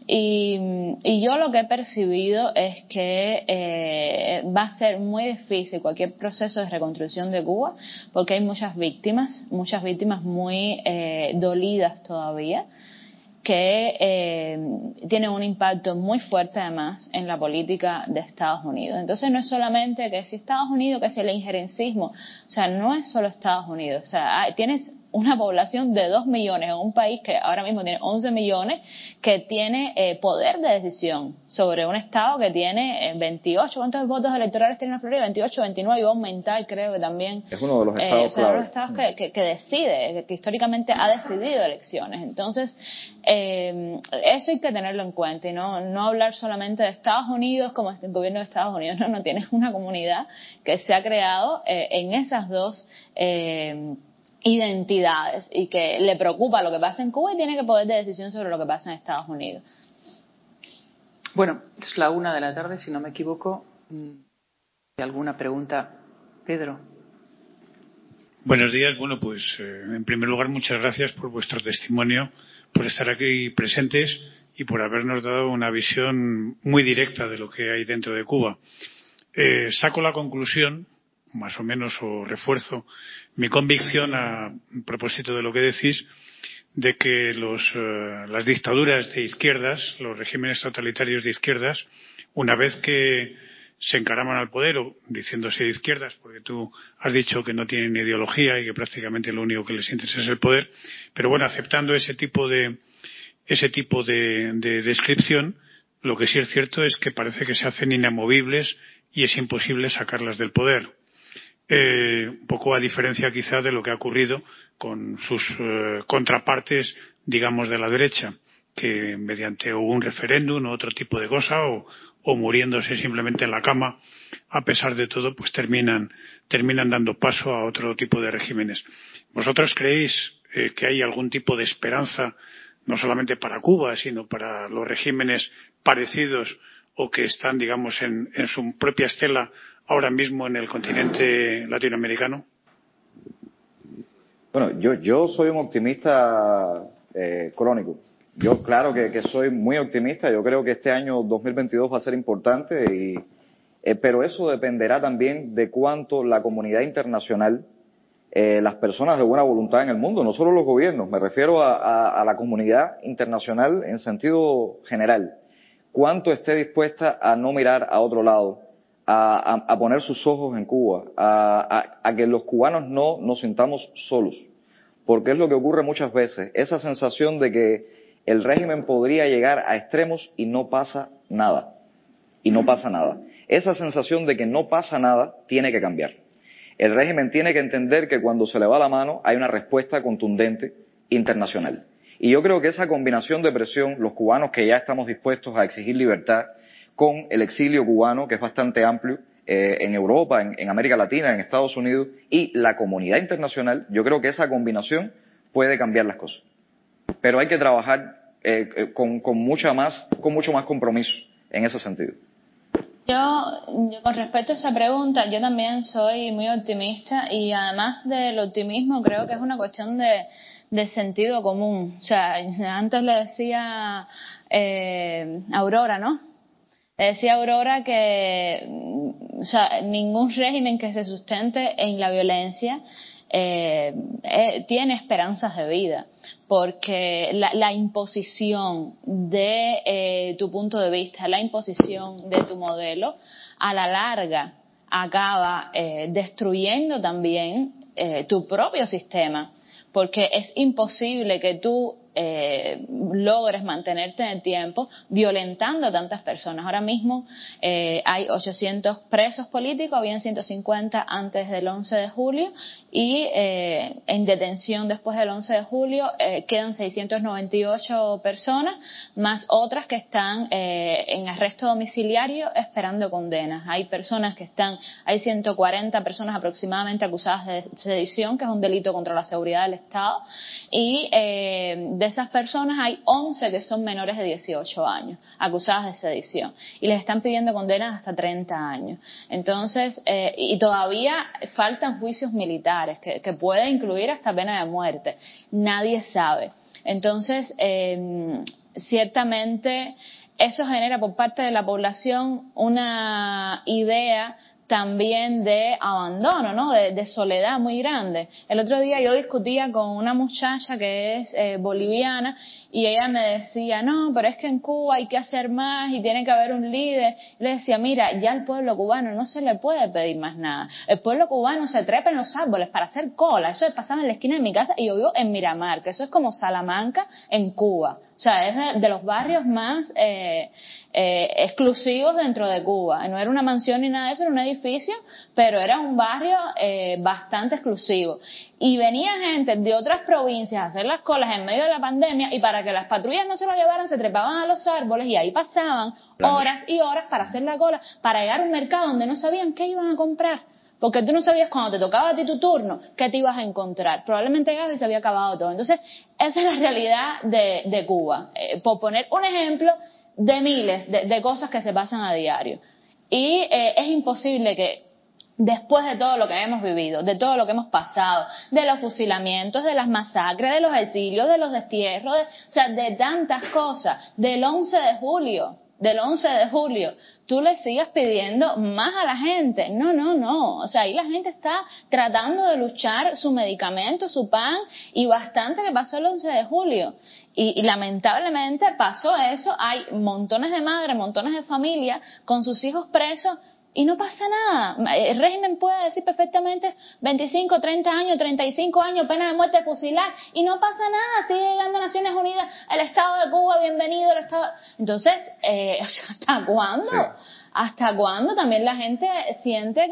y yo lo que he percibido es que va a ser muy difícil cualquier proceso de reconstrucción de Cuba, porque hay muchas víctimas muy dolidas todavía, que tienen un impacto muy fuerte además en la política de Estados Unidos. Entonces no es solamente que si Estados Unidos, que si el injerencismo, o sea, no es solo Estados Unidos, o sea, tienes una población de 2 millones en un país que ahora mismo tiene 11 millones, que tiene poder de decisión sobre un estado que tiene 28, ¿cuántos votos electorales tiene la Florida? 28, 29, y va a aumentar, creo que también. Es uno de los estados clave. Uno de los estados que decide, que históricamente ha decidido elecciones. Entonces, eso hay que tenerlo en cuenta y no hablar solamente de Estados Unidos como el gobierno de Estados Unidos. No, tienes una comunidad que se ha creado en esas dos identidades y que le preocupa lo que pasa en Cuba y tiene que poder de decisión sobre lo que pasa en Estados Unidos. Bueno, es la 1 de la tarde, si no me equivoco. ¿Hay alguna pregunta? Pedro. Buenos días. Bueno, pues en primer lugar, muchas gracias por vuestro testimonio, por estar aquí presentes y por habernos dado una visión muy directa de lo que hay dentro de Cuba. Saco la conclusión, más o menos, o refuerzo mi convicción a propósito de lo que decís, de que las dictaduras de izquierdas, los regímenes totalitarios de izquierdas, una vez que se encaraman al poder, o diciéndose de izquierdas, porque tú has dicho que no tienen ideología y que prácticamente lo único que les interesa es el poder, pero bueno, aceptando ese tipo de descripción, lo que sí es cierto es que parece que se hacen inamovibles y es imposible sacarlas del poder. Un poco a diferencia quizá de lo que ha ocurrido con sus contrapartes, digamos, de la derecha, que mediante un referéndum o otro tipo de cosa o muriéndose simplemente en la cama, a pesar de todo, pues terminan dando paso a otro tipo de regímenes. ¿Vosotros creéis que hay algún tipo de esperanza, no solamente para Cuba, sino para los regímenes parecidos o que están, digamos, en su propia estela ahora mismo en el continente latinoamericano? Bueno, yo soy un optimista crónico. Yo claro que soy muy optimista. Yo creo que este año 2022 va a ser importante, pero eso dependerá también de cuánto la comunidad internacional, las personas de buena voluntad en el mundo, no solo los gobiernos, me refiero a la comunidad internacional en sentido general, cuánto esté dispuesta a no mirar a otro lado, a poner sus ojos en Cuba, a que los cubanos no nos sintamos solos, porque es lo que ocurre muchas veces, esa sensación de que el régimen podría llegar a extremos y no pasa nada, Esa sensación de que no pasa nada tiene que cambiar. El régimen tiene que entender que cuando se le va la mano hay una respuesta contundente internacional. Y yo creo que esa combinación de presión, los cubanos que ya estamos dispuestos a exigir libertad, con el exilio cubano, que es bastante amplio, en Europa, en América Latina, en Estados Unidos y la comunidad internacional, yo creo que esa combinación puede cambiar las cosas. Pero hay que trabajar con mucho más compromiso en ese sentido. Yo, con respecto a esa pregunta, yo también soy muy optimista y además del optimismo creo que es una cuestión de sentido común. O sea, antes le decía Aurora, ¿no? Le decía Aurora que o sea, ningún régimen que se sustente en la violencia tiene esperanzas de vida, porque la imposición de tu punto de vista, la imposición de tu modelo, a la larga acaba destruyendo también tu propio sistema, porque es imposible que tú logres mantenerte en el tiempo violentando a tantas personas. Ahora mismo hay 800 presos políticos, habían 150 antes del 11 de julio y en detención después del 11 de julio quedan 698 personas, más otras que están en arresto domiciliario esperando condenas. Hay personas que hay 140 personas aproximadamente acusadas de sedición, que es un delito contra la seguridad del Estado, y de esas personas hay 11 que son menores de 18 años, acusadas de sedición, y les están pidiendo condenas hasta 30 años. Entonces, y todavía faltan juicios militares, que puede incluir hasta pena de muerte. Nadie sabe. Entonces, ciertamente, eso genera por parte de la población una idea también de abandono, ¿no? De soledad muy grande. El otro día yo discutía con una muchacha que es boliviana y ella me decía, no, pero es que en Cuba hay que hacer más y tiene que haber un líder. Y le decía, mira, ya al pueblo cubano no se le puede pedir más nada. El pueblo cubano se trepa en los árboles para hacer cola. Eso pasaba en la esquina de mi casa y yo vivo en Miramar, que eso es como Salamanca en Cuba. O sea, es de los barrios más exclusivos dentro de Cuba. No era una mansión ni nada de eso, era un edificio, pero era un barrio bastante exclusivo. Y venía gente de otras provincias a hacer las colas en medio de la pandemia y para que las patrullas no se lo llevaran se trepaban a los árboles y ahí pasaban horas y horas para hacer la cola, para llegar a un mercado donde no sabían qué iban a comprar. Porque tú no sabías cuando te tocaba a ti tu turno qué te ibas a encontrar. Probablemente llegabas y se había acabado todo. Entonces, esa es la realidad de Cuba. Por poner un ejemplo de miles de cosas que se pasan a diario. Y es imposible que después de todo lo que hemos vivido, de todo lo que hemos pasado, de los fusilamientos, de las masacres, de los exilios, de los destierros, o sea, de tantas cosas, del 11 de julio, tú le sigas pidiendo más a la gente. No. O sea, ahí la gente está tratando de luchar su medicamento, su pan, y bastante que pasó el 11 de julio. Y lamentablemente pasó eso. Hay montones de madres, montones de familias con sus hijos presos y no pasa nada. El régimen puede decir perfectamente 25, 30 años, 35 años, pena de muerte, fusilar, y no pasa nada. Sigue llegando a Naciones Unidas, el Estado de Cuba, bienvenido al Estado. Entonces, ¿hasta cuándo? Sí. ¿Hasta cuándo también la gente siente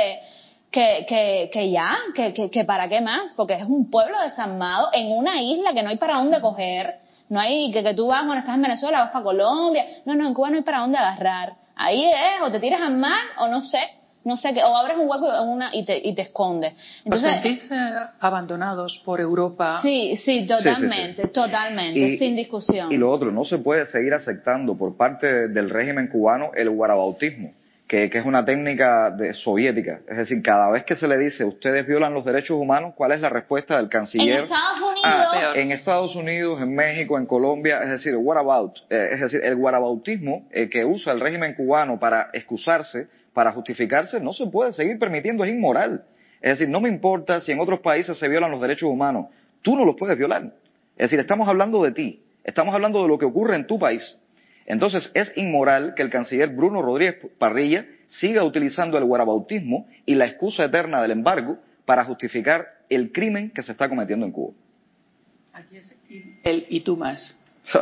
que para qué más? Porque es un pueblo desarmado en una isla que no hay para dónde coger. No hay que tú vas, bueno, estás en Venezuela, vas para Colombia. No, en Cuba no hay para dónde agarrar. Ahí es, o te tiras al mar, o no sé qué, o abres un hueco y te escondes. Entonces, ¿os sentís abandonados por Europa? Sí, totalmente, totalmente, sin discusión. Y lo otro, no se puede seguir aceptando por parte del régimen cubano el guarabautismo, que es una técnica soviética. Es decir, cada vez que se le dice ustedes violan los derechos humanos, ¿cuál es la respuesta del canciller? En Estados Unidos. En Estados Unidos, en México, en Colombia, es decir, what about? Es decir, el guarabautismo que usa el régimen cubano para excusarse, para justificarse, no se puede seguir permitiendo, es inmoral. Es decir, no me importa si en otros países se violan los derechos humanos, tú no los puedes violar. Es decir, estamos hablando de ti, estamos hablando de lo que ocurre en tu país. Entonces, es inmoral que el canciller Bruno Rodríguez Parrilla siga utilizando el guarabautismo y la excusa eterna del embargo para justificar el crimen que se está cometiendo en Cuba. Aquí es el y tú más.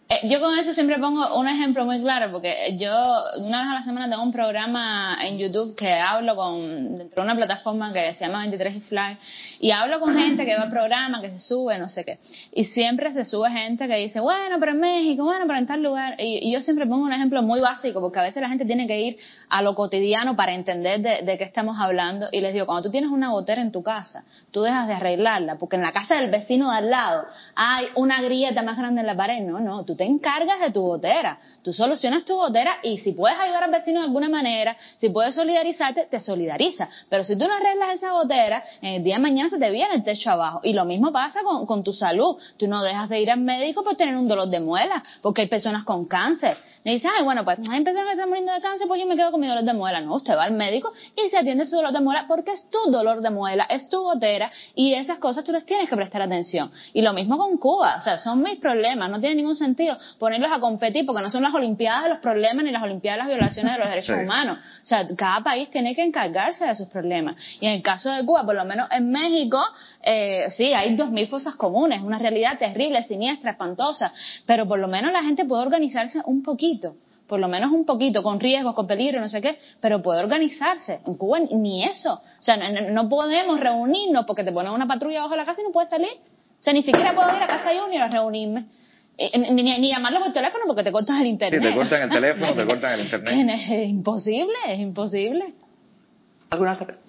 Yo con eso siempre pongo un ejemplo muy claro, porque yo una vez a la semana tengo un programa en YouTube que hablo dentro de una plataforma que se llama 23 y Fly, y hablo con gente que va al programa, que se sube, no sé qué, y siempre se sube gente que dice, bueno, pero en México, bueno, pero en tal lugar, y yo siempre pongo un ejemplo muy básico, porque a veces la gente tiene que ir a lo cotidiano para entender de qué estamos hablando, y les digo, cuando tú tienes una gotera en tu casa, tú dejas de arreglarla, porque en la casa del vecino de al lado hay una grieta más grande en la pared, no, tú te encargas de tu gotera, tú solucionas tu gotera, y si puedes ayudar al vecino de alguna manera, si puedes solidarizarte, te solidariza, pero si tú no arreglas esa gotera, en el día de mañana se te viene el techo abajo, y lo mismo pasa con tu salud, tú no dejas de ir al médico por tener un dolor de muela, porque hay personas con cáncer, y dices, bueno, pues hay personas que están muriendo de cáncer, pues yo me quedo con mi dolor de muela. No, usted va al médico y se atiende su dolor de muela, porque es tu dolor de muela, es tu gotera, y esas cosas tú les tienes que prestar atención. Y lo mismo con Cuba, o sea, son mis problemas, no tiene ningún sentido ponerlos a competir, porque no son las olimpiadas de los problemas ni las olimpiadas de las violaciones de los derechos humanos. O sea, cada país tiene que encargarse de sus problemas. Y en el caso de Cuba, por lo menos en México, sí, hay 2000 fosas comunes, una realidad terrible, siniestra, espantosa, pero por lo menos la gente puede organizarse un poquito, por lo menos un poquito, con riesgos, con peligro, no sé qué, pero puede organizarse. En Cuba ni eso. O sea, no podemos reunirnos porque te ponen una patrulla bajo la casa y no puedes salir. O sea, ni siquiera puedo ir a casa de Junior a reunirme. Ni llamarlo por teléfono porque te cortas el internet. Sí, te cortan el teléfono, te cortan el internet. Es imposible. ¿Alguna otra?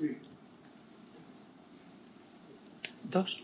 ¿Dos?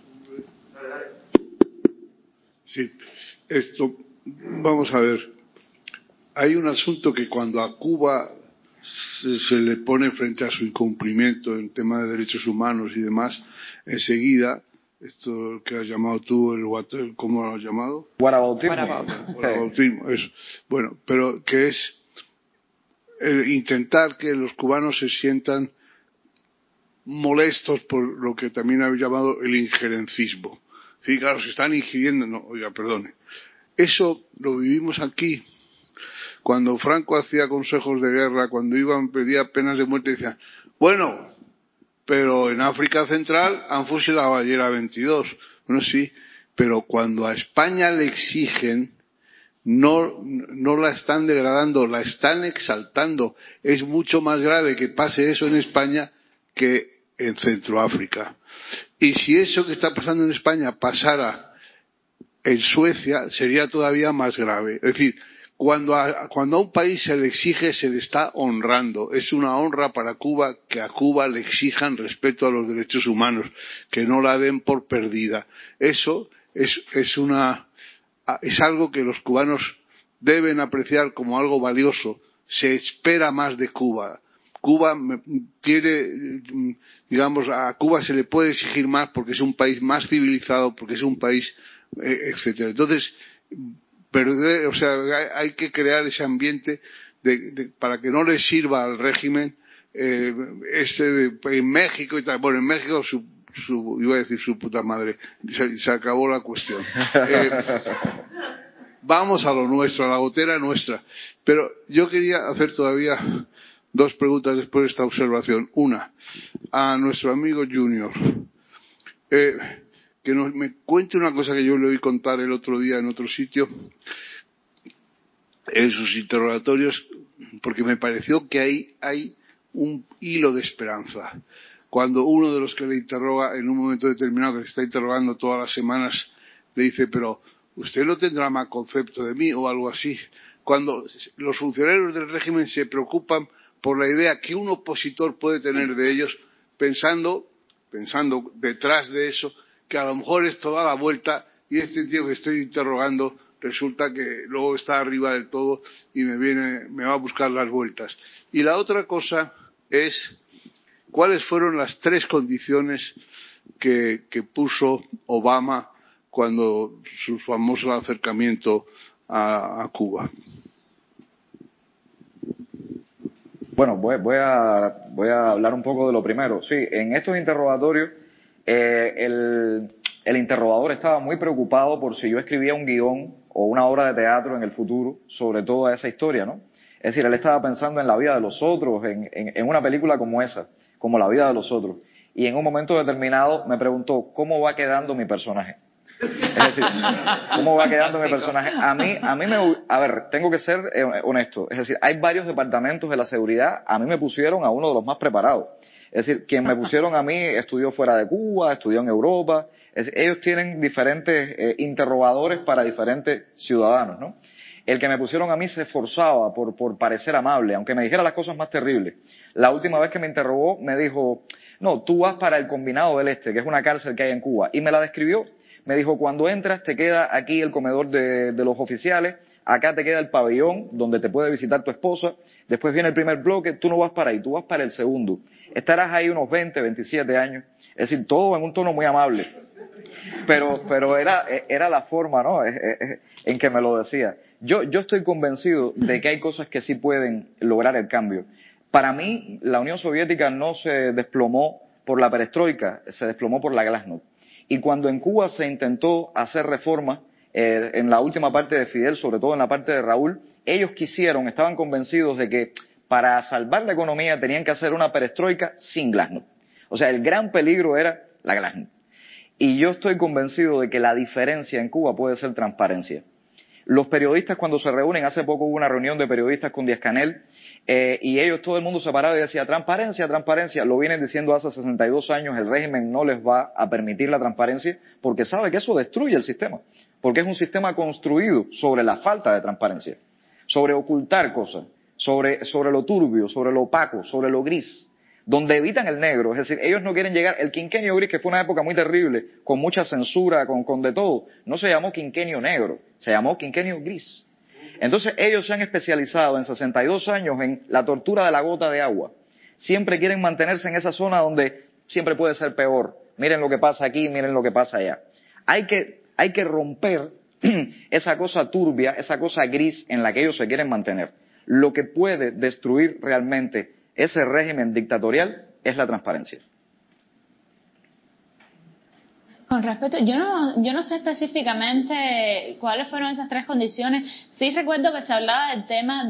Sí, vamos a ver. Hay un asunto que cuando a Cuba se le pone frente a su incumplimiento en tema de derechos humanos y demás, enseguida, esto que has llamado tú, ¿cómo lo has llamado? Guarabautismo. Eso. Bueno, pero que es intentar que los cubanos se sientan molestos por lo que también habéis llamado el injerencismo. Sí, claro, se están ingiriendo, no, oiga, perdone. Eso lo vivimos aquí. Cuando Franco hacía consejos de guerra, cuando pedía penas de muerte, decían, bueno, pero en África Central han fusilado ayer a 22. Bueno, sí, pero cuando a España le exigen, no la están degradando, la están exaltando. Es mucho más grave que pase eso en España que en Centroáfrica. Y si eso que está pasando en España pasara en Suecia, sería todavía más grave. Es decir, cuando a un país se le exige, se le está honrando. Es una honra para Cuba que a Cuba le exijan respeto a los derechos humanos, que no la den por perdida. Eso es algo que los cubanos deben apreciar como algo valioso. Se espera más de Cuba. Cuba tiene, digamos, a Cuba se le puede exigir más porque es un país más civilizado, porque es un país, etcétera. Entonces, hay que crear ese ambiente para que no le sirva al régimen en México y tal. Bueno, en México iba a decir su puta madre, se acabó la cuestión. Vamos a lo nuestro, a la gotera nuestra. Pero yo quería hacer todavía dos preguntas después de esta observación. Una, a nuestro amigo Junior, que me cuente una cosa que yo le oí contar el otro día en otro sitio, en sus interrogatorios, porque me pareció que ahí hay un hilo de esperanza. Cuando uno de los que le interroga en un momento determinado, que le está interrogando todas las semanas, le dice, pero usted no tendrá mal concepto de mí o algo así. Cuando los funcionarios del régimen se preocupan por la idea que un opositor puede tener de ellos, pensando detrás de eso, que a lo mejor esto da la vuelta y este tío que estoy interrogando resulta que luego está arriba del todo y me va a buscar las vueltas. Y la otra cosa es, ¿cuáles fueron las 3 condiciones que puso Obama cuando su famoso acercamiento a Cuba? Bueno, voy a hablar un poco de lo primero. Sí, en estos interrogatorios el interrogador estaba muy preocupado por si yo escribía un guión o una obra de teatro en el futuro sobre toda esa historia, ¿no? Es decir, él estaba pensando en la vida de los otros, en una película como esa, como La vida de los otros. Y en un momento determinado me preguntó, ¿cómo va quedando mi personaje? Es decir, ¿cómo va quedando mi personaje? A ver, tengo que ser honesto. Es decir, hay varios departamentos de la seguridad. A mí me pusieron a uno de los más preparados. Es decir, quien me pusieron a mí estudió fuera de Cuba, estudió en Europa. Es decir, ellos tienen diferentes interrogadores para diferentes ciudadanos, ¿no? El que me pusieron a mí se esforzaba por parecer amable, aunque me dijera las cosas más terribles. La última vez que me interrogó me dijo, no, tú vas para el Combinado del Este, que es una cárcel que hay en Cuba. Y me la describió. Me dijo, cuando entras te queda aquí el comedor de los oficiales, acá te queda el pabellón donde te puede visitar tu esposa, después viene el primer bloque, tú no vas para ahí, tú vas para el segundo. Estarás ahí unos 20, 27 años. Es decir, todo en un tono muy amable. Pero era la forma, ¿no? En que me lo decía. Yo estoy convencido de que hay cosas que sí pueden lograr el cambio. Para mí, la Unión Soviética no se desplomó por la perestroika, se desplomó por la glasnost. Y cuando en Cuba se intentó hacer reformas, en la última parte de Fidel, sobre todo en la parte de Raúl, ellos estaban convencidos de que para salvar la economía tenían que hacer una perestroika sin glasnost. O sea, el gran peligro era la glasnost. Y yo estoy convencido de que la diferencia en Cuba puede ser transparencia. Los periodistas cuando se reúnen, hace poco hubo una reunión de periodistas con Díaz-Canel, y ellos, todo el mundo se paraba y decía, transparencia, transparencia. Lo vienen diciendo hace 62 años, el régimen no les va a permitir la transparencia porque sabe que eso destruye el sistema. Porque es un sistema construido sobre la falta de transparencia, sobre ocultar cosas, sobre lo turbio, sobre lo opaco, sobre lo gris, donde evitan el negro. Es decir, ellos no quieren llegar, el quinquenio gris, que fue una época muy terrible, con mucha censura, con de todo, no se llamó quinquenio negro, se llamó quinquenio gris. Entonces ellos se han especializado en 62 años en la tortura de la gota de agua. Siempre quieren mantenerse en esa zona donde siempre puede ser peor. Miren lo que pasa aquí, miren lo que pasa allá. Hay que romper esa cosa turbia, esa cosa gris en la que ellos se quieren mantener. Lo que puede destruir realmente ese régimen dictatorial es la transparencia. Con respecto, yo no sé específicamente cuáles fueron esas tres condiciones. Sí recuerdo que se hablaba del tema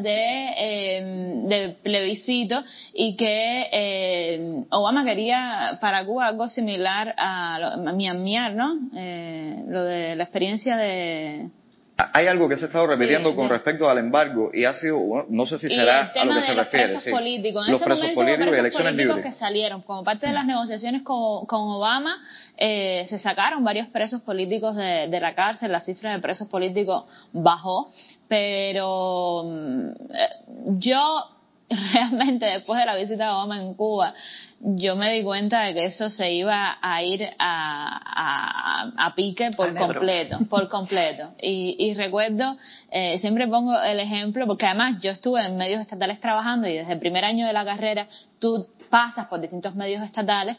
del plebiscito y que Obama quería para Cuba algo similar a Myanmar, ¿no? Lo de la experiencia de... Hay algo que se ha estado repitiendo con respecto al embargo y ha sido, no sé si será a lo que se refiere. Los presos políticos. Los presos políticos y elecciones libres que salieron como parte de las negociaciones con Obama, se sacaron varios presos políticos de la cárcel, la cifra de presos políticos bajó, pero yo realmente después de la visita de Obama en Cuba, yo me di cuenta de que eso se iba a ir a pique por completo. Y recuerdo, siempre pongo el ejemplo, porque además yo estuve en medios estatales trabajando y desde el primer año de la carrera tú pasas por distintos medios estatales.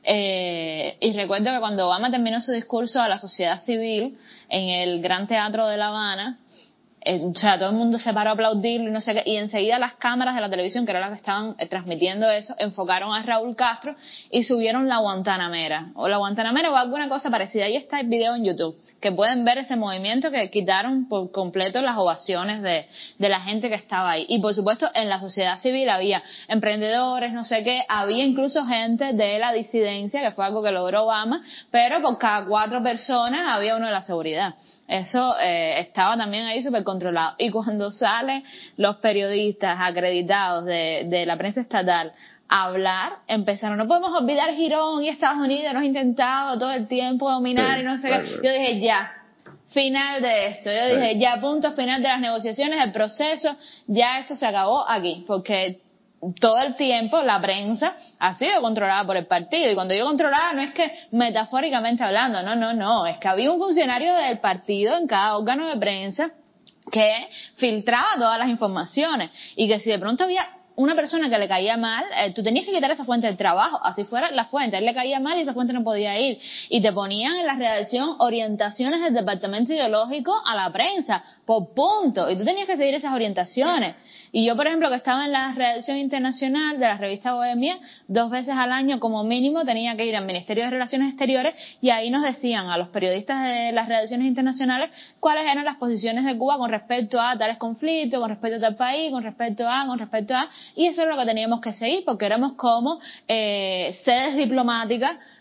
Y recuerdo que cuando Obama terminó su discurso a la sociedad civil en el Gran Teatro de La Habana, o sea, todo el mundo se paró a aplaudirlo y no sé qué, y enseguida las cámaras de la televisión, que eran las que estaban transmitiendo eso, enfocaron a Raúl Castro y subieron la Guantanamera o alguna cosa parecida. Ahí está el video en YouTube, que pueden ver ese movimiento que quitaron por completo las ovaciones de la gente que estaba ahí. Y por supuesto en la sociedad civil había emprendedores, no sé qué, había incluso gente de la disidencia, que fue algo que logró Obama, pero por cada 4 personas había uno de la seguridad. Eso estaba también ahí súper controlado. Y cuando salen los periodistas acreditados de la prensa estatal a hablar, empezaron, no podemos olvidar Girón y Estados Unidos nos ha intentado todo el tiempo dominar y no sé qué. Yo dije, ya, final de esto. Yo dije, ya, punto final de las negociaciones, el proceso, ya esto se acabó aquí, porque todo el tiempo la prensa ha sido controlada por el partido, y cuando digo controlada no es que metafóricamente hablando, no, es que había un funcionario del partido en cada órgano de prensa que filtraba todas las informaciones, y que si de pronto había una persona que le caía mal, tú tenías que quitar esa fuente del trabajo, así fuera la fuente, a él le caía mal y esa fuente no podía ir, y te ponían en la redacción orientaciones del departamento ideológico a la prensa, por punto, y tú tenías que seguir esas orientaciones. Y yo, por ejemplo, que estaba en la redacción internacional de la revista Bohemia, 2 veces al año como mínimo tenía que ir al Ministerio de Relaciones Exteriores, y ahí nos decían a los periodistas de las redacciones internacionales cuáles eran las posiciones de Cuba con respecto a tales conflictos, con respecto a tal país, con respecto a, y eso es lo que teníamos que seguir, porque éramos como sedes diplomáticas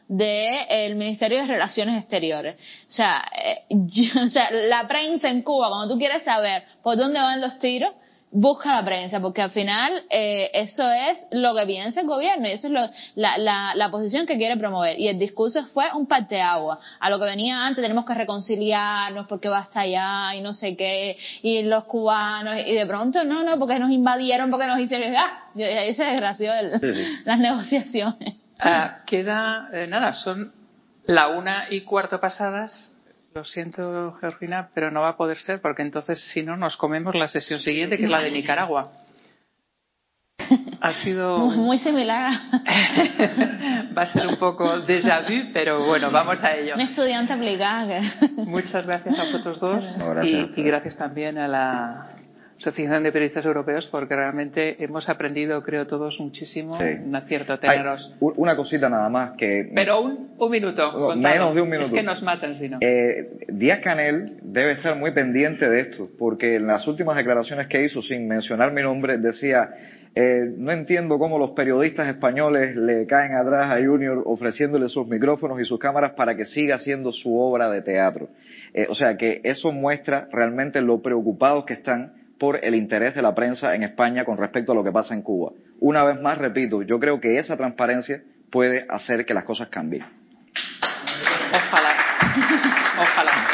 del Ministerio de Relaciones Exteriores. O sea, la prensa en Cuba, cuando tú quieres saber por dónde van los tiros, busca la prensa, porque al final eso es lo que piensa el gobierno y eso es la posición que quiere promover. Y el discurso fue un parteaguas a lo que venía antes: tenemos que reconciliarnos porque va hasta allá y no sé qué, y los cubanos, y de pronto no, porque nos invadieron, porque nos hicieron, y ahí se desgració las negociaciones. Queda nada, son la 1:15 pasadas. Lo siento, Georgina, pero no va a poder ser, porque entonces, si no, nos comemos la sesión siguiente, que es la de Nicaragua. Ha sido muy similar. Va a ser un poco déjà vu, pero bueno, vamos a ello. Un estudiante aplicada. Muchas gracias a vosotros dos. No, gracias. Y gracias también a la Asociación de Periodistas Europeos, porque realmente hemos aprendido, creo, todos muchísimo. Sí. Un acierto teneros. Una cosita nada más que... Pero un minuto. Menos de un minuto. Es que nos matan si no. Díaz-Canel debe estar muy pendiente de esto, porque en las últimas declaraciones que hizo, sin mencionar mi nombre, decía: no entiendo cómo los periodistas españoles le caen atrás a Junior ofreciéndole sus micrófonos y sus cámaras para que siga haciendo su obra de teatro. O sea que eso muestra realmente lo preocupados que están por el interés de la prensa en España con respecto a lo que pasa en Cuba. Una vez más, repito, yo creo que esa transparencia puede hacer que las cosas cambien. Ojalá.